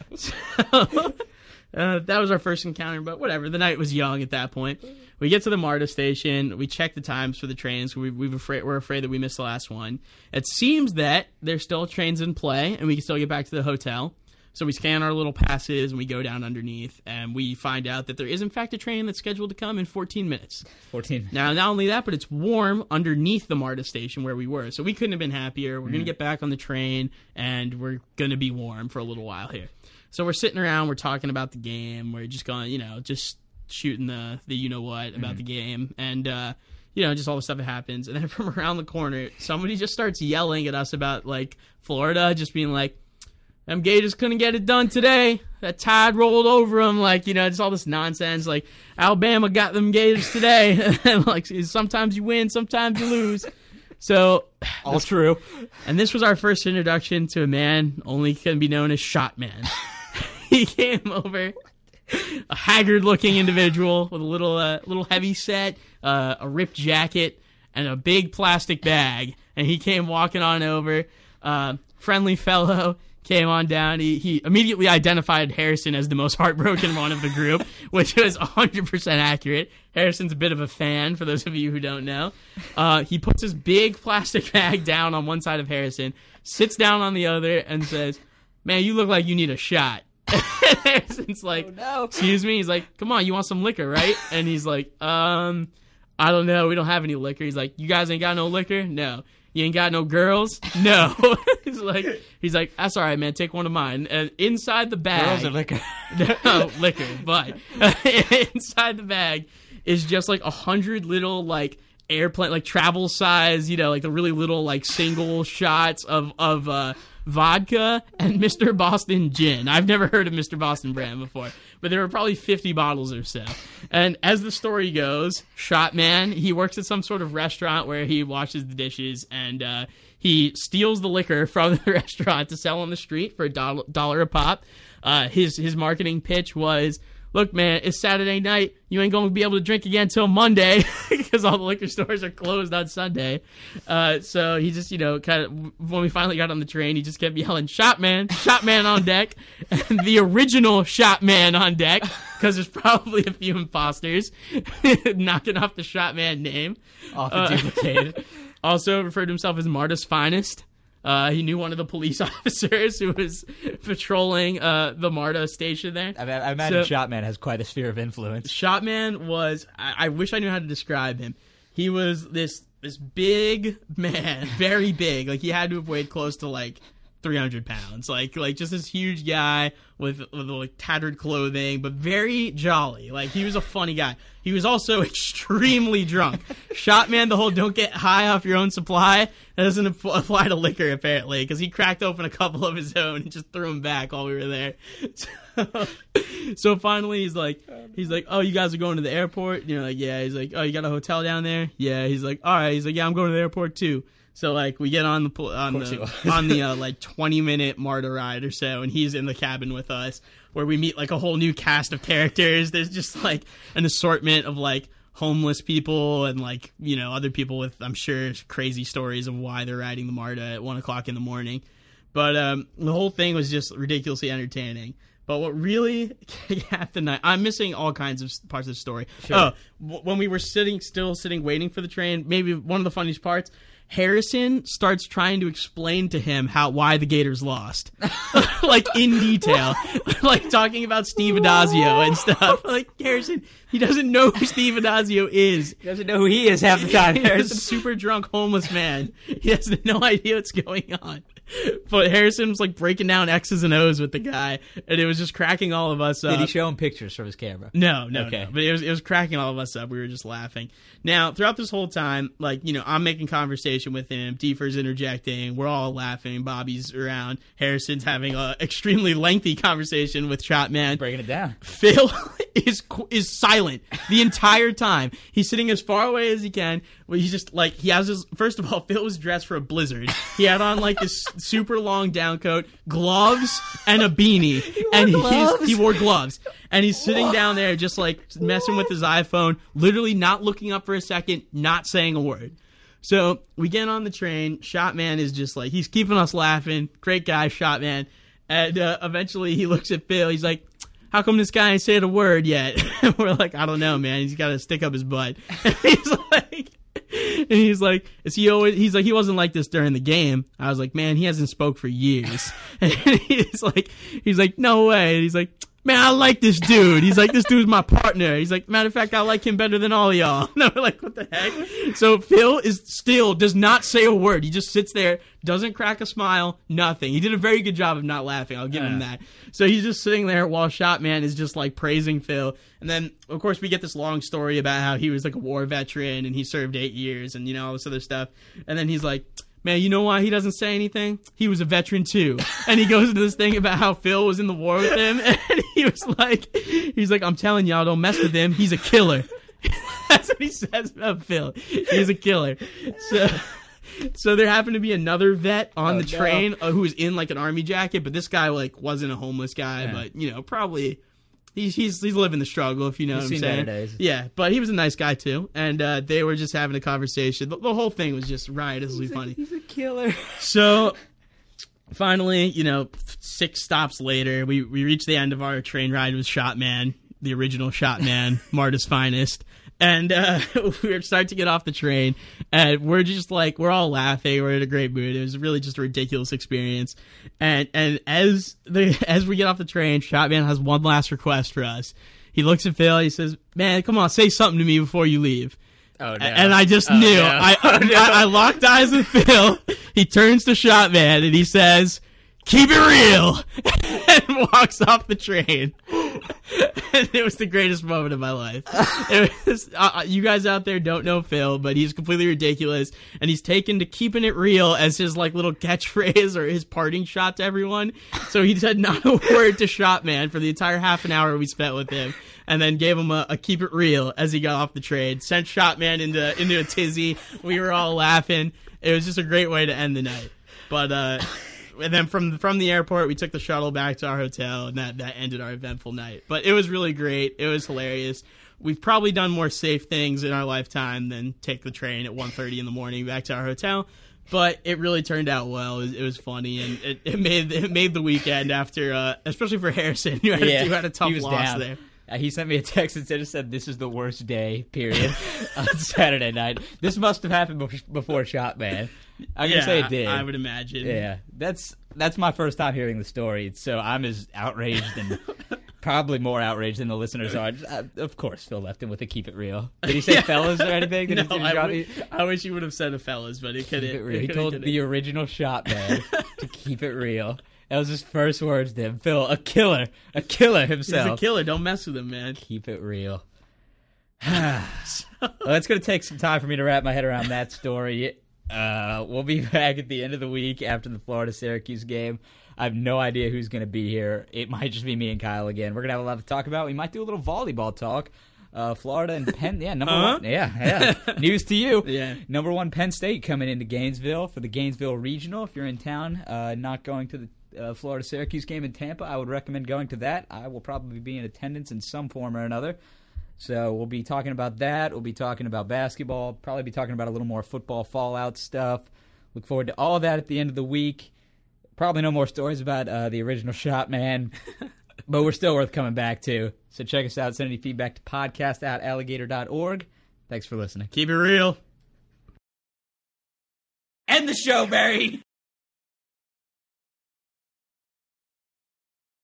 Oh, no. So, that was our first encounter, but whatever. The night was young at that point. We get to the MARTA station. We check the times for the trains. We're afraid that we missed the last one. It seems that there's still trains in play, and we can still get back to the hotel. So we scan our little passes, and we go down underneath, and we find out that there is, in fact, a train that's scheduled to come in 14 minutes. 14. Now, not only that, but it's warm underneath the MARTA station where we were. So we couldn't have been happier. We're going to get back on the train, and we're going to be warm for a little while here. So we're sitting around, we're talking about the game, we're just going, just shooting the you-know-what about the game, and, just all the stuff that happens. And then from around the corner, somebody just starts yelling at us about, like, Florida, just being like, them Gators couldn't get it done today. That tide rolled over them, just all this nonsense, like, Alabama got them Gators today. And, like, sometimes you win, sometimes you lose. So, all true. And this was our first introduction to a man only can be known as Shot Man. He came over, a haggard-looking individual with a little heavy set, a ripped jacket, and a big plastic bag. And he came walking on over. Friendly fellow came on down. He immediately identified Harrison as the most heartbroken one of the group, which was 100% accurate. Harrison's a bit of a fan, for those of you who don't know. He puts his big plastic bag down on one side of Harrison, sits down on the other, and says, "Man, you look like you need a shot." Harrison's like, "Oh, no. Excuse me?" He's like, "Come on, you want some liquor, right?" And he's like, I don't know. We don't have any liquor." He's like, "You guys ain't got no liquor?" "No." "You ain't got no girls?" "No." he's like, "That's all right, man. Take one of mine." And inside the bag, Girls or liquor? No, liquor. But inside the bag is just like 100 little like airplane, like travel size, like the really little like single shots of vodka and Mr. Boston gin. I've never heard of Mr. Boston brand before, but there were probably 50 bottles or so. And as the story goes, Shot Man, he works at some sort of restaurant where he washes the dishes, and he steals the liquor from the restaurant to sell on the street for $1 a pop. His marketing pitch was, "Look, man, it's Saturday night. You ain't going to be able to drink again until Monday because all the liquor stores are closed on Sunday." So he just, kind of, when we finally got on the train, he just kept yelling, Shot Man on deck," and the original Shot Man on deck, because there's probably a few imposters knocking off the Shot Man name. Off the duplicated. Also referred to himself as Marta's finest. He knew one of the police officers who was patrolling the Marta station there. I imagine Shotman has quite a sphere of influence. Shotman was, I wish I knew how to describe him. He was this big man, very big. Like, he had to have weighed close to, like, 300 pounds. Like just this huge guy with like tattered clothing, but very jolly. Like, he was a funny guy. He was also extremely drunk. Shotman, the whole don't get high off your own supply, that doesn't apply to liquor, apparently, because he cracked open a couple of his own and just threw them back while we were there. So finally he's like, "Oh, you guys are going to the airport?" Like, "Yeah." He's like, "Oh, you got a hotel down there?" "Yeah." He's like, "All right." He's like, "Yeah, I'm going to the airport too." So, like, we get on the 20-minute Marta ride or so, and he's in the cabin with us, where we meet, like, a whole new cast of characters. There's just, like, an assortment of, like, homeless people and, like, other people with, I'm sure, crazy stories of why they're riding the Marta at 1 o'clock in the morning. But the whole thing was just ridiculously entertaining. But what really capped the night, I'm missing all kinds of parts of the story. Sure. When we were still sitting, waiting for the train, maybe one of the funniest parts, Harrison starts trying to explain to him why the Gators lost, like, in detail, like talking about Steve Adazio and stuff. Like, Harrison, he doesn't know who Steve Adazio is. He doesn't know who he is half the time. He's a super drunk homeless man. He has no idea what's going on. But Harrison was like breaking down X's and O's with the guy, and it was just cracking all of us up. Did he show him pictures from his camera? No. Okay. No. But it was cracking all of us up. We were just laughing. Now, throughout this whole time, like, I'm making conversation with him. Deefer's interjecting. We're all laughing. Bobby's around. Harrison's having an extremely lengthy conversation with Shotman. Breaking it down. Phil is silent the entire time. He's sitting as far away as he can. He's just like, he has his, first of all, Phil was dressed for a blizzard. He had on like this super long down coat, gloves, and a beanie. He wore gloves. And he's sitting down there just like messing with his iPhone, literally not looking up for a second, not saying a word. So we get on the train. Shotman is just like, he's keeping us laughing. Great guy, Shotman. And eventually he looks at Phil. He's like, "How come this guy ain't said a word yet?" And we're like, "I don't know, man. He's got to stick up his butt." And he's like, "Is he always?" He's like, "He wasn't like this during the game." I was like, "Man, he hasn't spoke for years." And he's like, "No way." And he's like, "Man, I like this dude." He's like, "This dude's my partner." He's like, "Matter of fact, I like him better than all of y'all." And we're like, what the heck? So Phil does not say a word. He just sits there, doesn't crack a smile, nothing. He did a very good job of not laughing. I'll give him that. So he's just sitting there while Shotman is just like praising Phil. And then, of course, we get this long story about how he was like a war veteran and he served 8 years and, all this other stuff. And then he's like, "Man, you know why he doesn't say anything? He was a veteran too." And he goes into this thing about how Phil was in the war with him, and he's like, "I'm telling y'all, don't mess with him. He's a killer." That's what he says about Phil. He's a killer. So there happened to be another vet on the train who was in like an army jacket, but this guy like wasn't a homeless guy, but probably he's living the struggle, if you know what I'm seen saying. better days. Yeah, but he was a nice guy too, and they were just having a conversation. The whole thing was just riotously funny. He's a killer. So finally, 6 stops later, we reached the end of our train ride with Shotman, the original Shotman, Marta's finest. And we're starting to get off the train, and we're just like, we're all laughing. We're in a great mood. It was really just a ridiculous experience. And as we get off the train, Shotman has one last request for us. He looks at Phil. He says, "Man, come on, say something to me before you leave." Oh, no. And I just knew. No. I locked eyes with Phil. He turns to Shotman and he says, "Keep it real," and walks off the train. And it was the greatest moment of my life. It was, you guys out there don't know Phil, but he's completely ridiculous, and he's taken to keeping it real as his little catchphrase or his parting shot to everyone. So he said not a word to Shotman for the entire half an hour we spent with him, and then gave him a keep it real as he got off the train. Sent Shotman into a tizzy. We were all laughing. It was just a great way to end the night. But and then from the airport, we took the shuttle back to our hotel, and that ended our eventful night. But it was really great. It was hilarious. We've probably done more safe things in our lifetime than take the train at 1:30 in the morning back to our hotel. But it really turned out well. It was funny, and it made the weekend after, especially for Harrison, who had a tough loss down there. He sent me a text and said, "This is the worst day, period," on Saturday night. This must have happened before Shotman. I'm going to say it did. I would imagine. Yeah, that's my first time hearing the story, so I'm as outraged and probably more outraged than the listeners are. Of course, Phil left him with a keep it real. Did he say fellas or anything? No, I wish he would have said a fellas, but he couldn't. He told the original Shotman to keep it real. That was his first words to him. Phil, a killer himself. He's a killer. Don't mess with him, man. Keep it real. Well, it's going to take some time for me to wrap my head around that story. We'll be back at the end of the week after the Florida-Syracuse game. I have no idea who's going to be here. It might just be me and Kyle again. We're going to have a lot to talk about. We might do a little volleyball talk. Florida and Penn, number one. Yeah. News to you. Yeah. Number 1 Penn State coming into Gainesville for the Gainesville Regional. If you're in town, not going to the Florida-Syracuse game in Tampa, I would recommend going to that. I will probably be in attendance in some form or another. So we'll be talking about that. We'll be talking about basketball. Probably be talking about a little more football fallout stuff. Look forward to all of that at the end of the week. Probably no more stories about the original Shotman, but we're still worth coming back to. So check us out. Send any feedback to podcast@alligator.org. Thanks for listening. Keep it real. End the show, Barry.